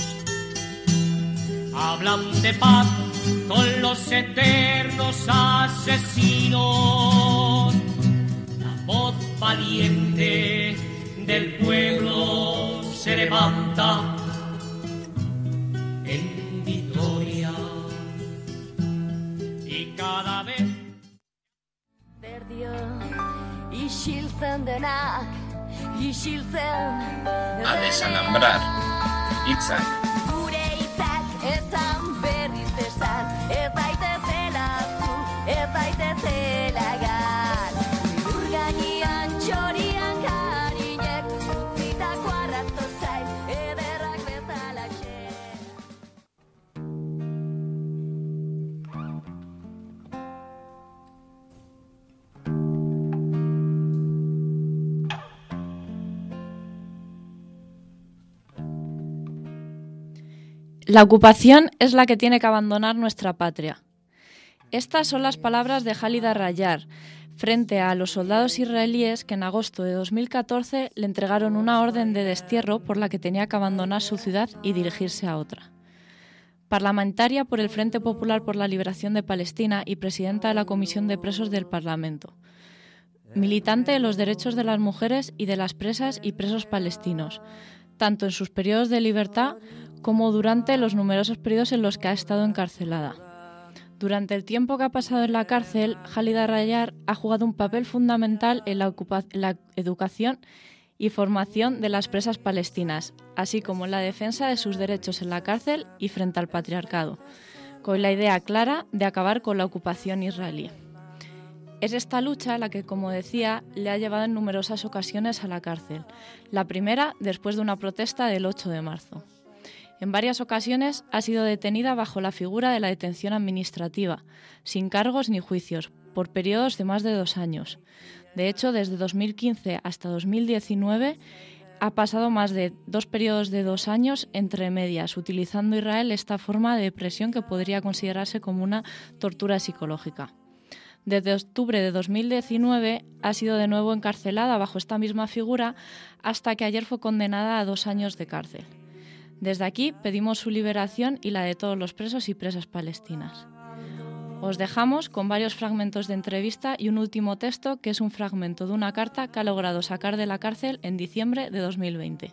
hablan de paz con los eternos asesinos, la voz valiente del pueblo se levanta en victoria y cada vez a desalambrar. Itzak. La ocupación es la que tiene que abandonar nuestra patria. Estas son las palabras de Khalida Rayar frente a los soldados israelíes que en agosto de 2014 le entregaron una orden de destierro por la que tenía que abandonar su ciudad y dirigirse a otra. Parlamentaria por el Frente Popular por la Liberación de Palestina y presidenta de la Comisión de Presos del Parlamento. Militante de los derechos de las mujeres y de las presas y presos palestinos, tanto en sus periodos de libertad como durante los numerosos periodos en los que ha estado encarcelada. Durante el tiempo que ha pasado en la cárcel, Khalida Rayar ha jugado un papel fundamental en la educación y formación de las presas palestinas, así como en la defensa de sus derechos en la cárcel y frente al patriarcado, con la idea clara de acabar con la ocupación israelí. Es esta lucha la que, como decía, le ha llevado en numerosas ocasiones a la cárcel, la primera después de una protesta del 8 de marzo. En varias ocasiones ha sido detenida bajo la figura de la detención administrativa, sin cargos ni juicios, por periodos de más de 2 años. De hecho, desde 2015 hasta 2019 ha pasado más de 2 periodos de 2 años entre medias, utilizando Israel esta forma de presión que podría considerarse como una tortura psicológica. Desde octubre de 2019 ha sido de nuevo encarcelada bajo esta misma figura hasta que ayer fue condenada a 2 años de cárcel. Desde aquí pedimos su liberación y la de todos los presos y presas palestinas. Os dejamos con varios fragmentos de entrevista y un último texto que es un fragmento de una carta que ha logrado sacar de la cárcel en diciembre de 2020.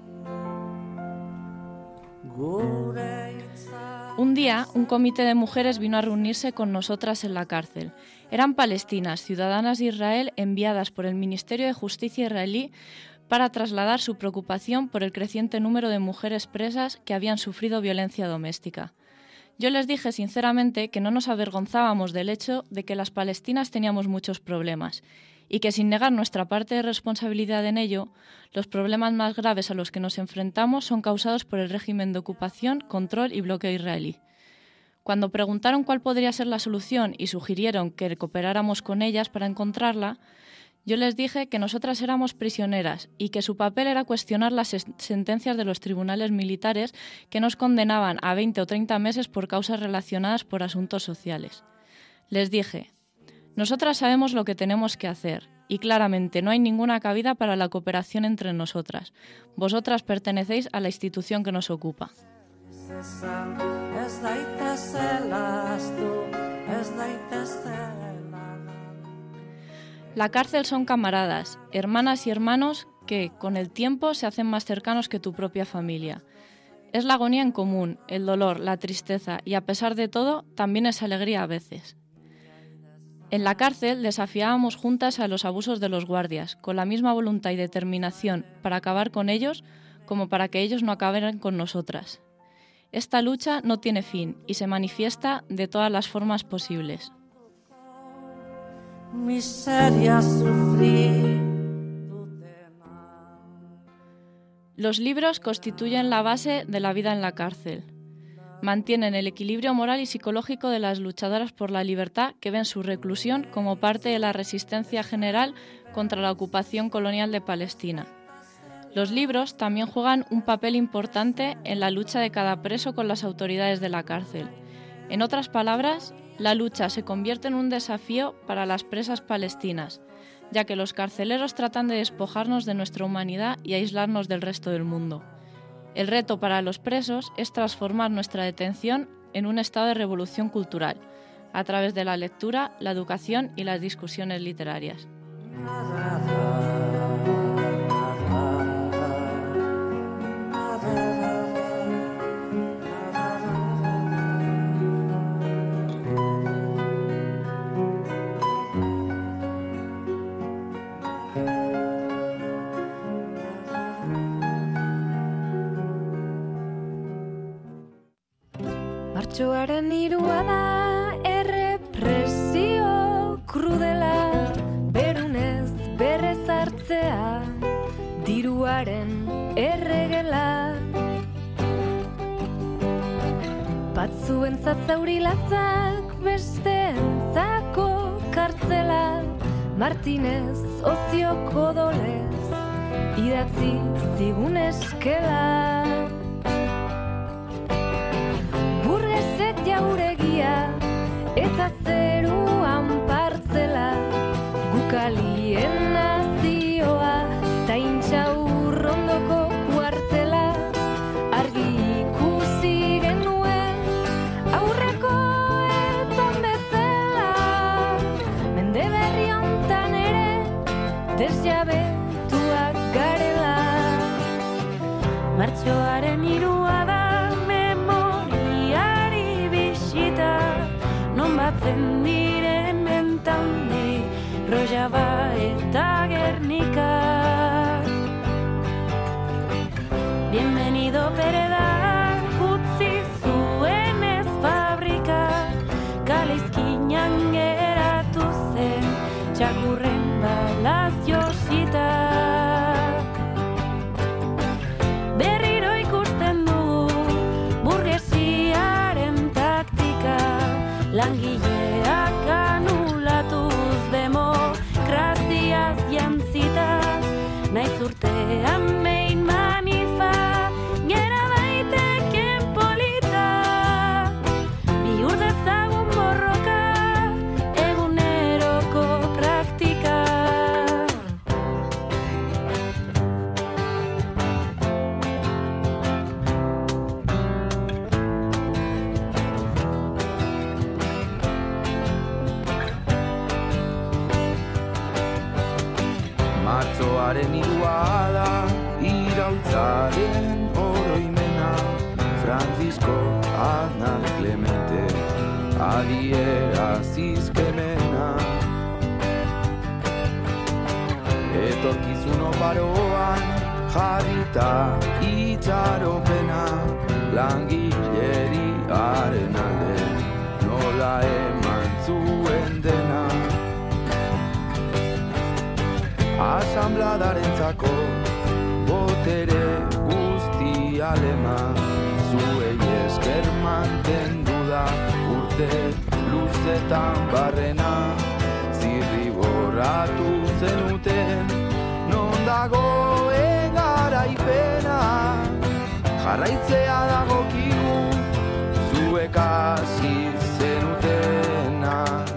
Un día, un comité de mujeres vino a reunirse con nosotras en la cárcel. Eran palestinas, ciudadanas de Israel, enviadas por el Ministerio de Justicia israelí para trasladar su preocupación por el creciente número de mujeres presas que habían sufrido violencia doméstica. Yo les dije sinceramente que no nos avergonzábamos del hecho de que las palestinas teníamos muchos problemas y que sin negar nuestra parte de responsabilidad en ello, los problemas más graves a los que nos enfrentamos son causados por el régimen de ocupación, control y bloqueo israelí. Cuando preguntaron cuál podría ser la solución y sugirieron que cooperáramos con ellas para encontrarla, yo les dije que nosotras éramos prisioneras y que su papel era cuestionar las sentencias de los tribunales militares que nos condenaban a 20 o 30 meses por causas relacionadas por asuntos sociales. Les dije, nosotras sabemos lo que tenemos que hacer y claramente no hay ninguna cabida para la cooperación entre nosotras. Vosotras pertenecéis a la institución que nos ocupa. La cárcel son camaradas, hermanas y hermanos que, con el tiempo, se hacen más cercanos que tu propia familia. Es la agonía en común, el dolor, la tristeza y, a pesar de todo, también es alegría a veces. En la cárcel desafiábamos juntas a los abusos de los guardias, con la misma voluntad y determinación para acabar con ellos como para que ellos no acabaran con nosotras. Esta lucha no tiene fin y se manifiesta de todas las formas posibles. Miseria sufrir. Los libros constituyen la base de la vida en la cárcel. Mantienen el equilibrio moral y psicológico de las luchadoras por la libertad que ven su reclusión como parte de la resistencia general contra la ocupación colonial de Palestina. Los libros también juegan un papel importante en la lucha de cada preso con las autoridades de la cárcel. En otras palabras, la lucha se convierte en un desafío para las presas palestinas, ya que los carceleros tratan de despojarnos de nuestra humanidad y aislarnos del resto del mundo. El reto para los presos es transformar nuestra detención en un estado de revolución cultural, a través de la lectura, la educación y las discusiones literarias. Martxoaren 3 da errepresio krudela, berunez berrez hartzea, diruaren erregela. Batzuentzat zaurilatzak, besteentzako kartzela, Martinez ozioko dolez, idatzi zigun eskela. Burgesek jauregia eta zeruan partzela, gukalien nazioa ta intxaurrondoko kuartela, argi ikusi genuen aurreko eton bezala, mende berri hontan ere desjabetuak garela. Martxoaren 3 da non batzen diren mentaundi, Rojava eta Gernika. Bienvenido Pereda, utzi zuenez fabrika, kaleizkinan geratu zen, txakurren balaz josita. Berriro ikusten dugu, burgesiaren taktika, langileak anulatuz demokraziaz jantzita, naiz urtean behin manifa, gera daiteken polita, bihur dezagun borroka, eguneroko praktika. Martxoaren 3 da iraultzaren oroimena, Francisco Aznar Clemente adierazizkemena. Etorkizun oparoan jarrita itxaropena, langileriaren alde nola eman zuen dena. Asanbladarentzako botere guzti alema, zuei esker mantendu da urte luzetan barrena. Zirriborratu zenuten, non dagoen garaipena, jarraitzea dagokigu, zuek hasi zenutena.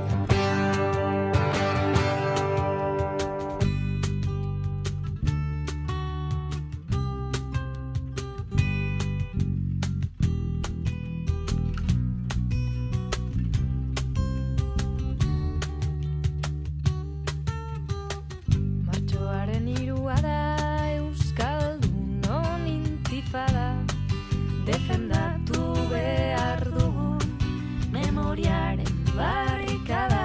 Defendatu behar dugun memoriaren barrikada.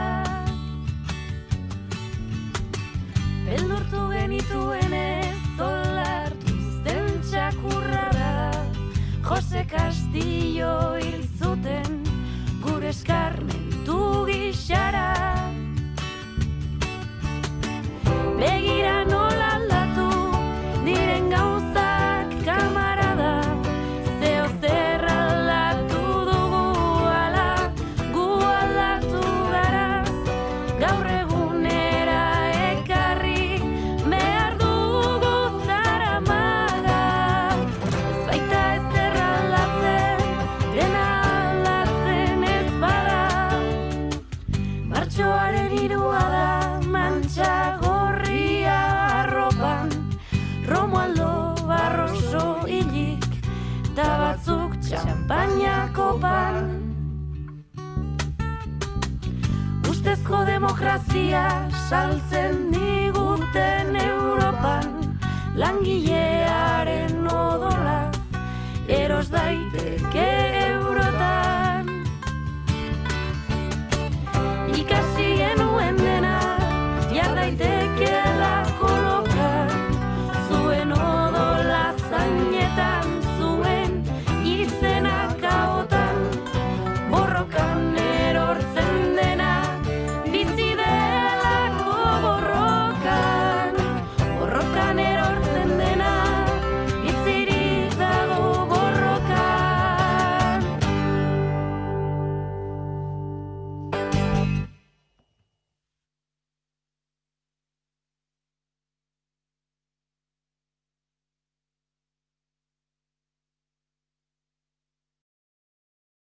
Beldurtu genituen ez olartu zen txakurra da, Jose Castillo hil zuten gure eskarmentu gixara. Begira nola aldatu diren gauzak demokrazia saltzen diguten Europan, langilearen odola, eros daiteke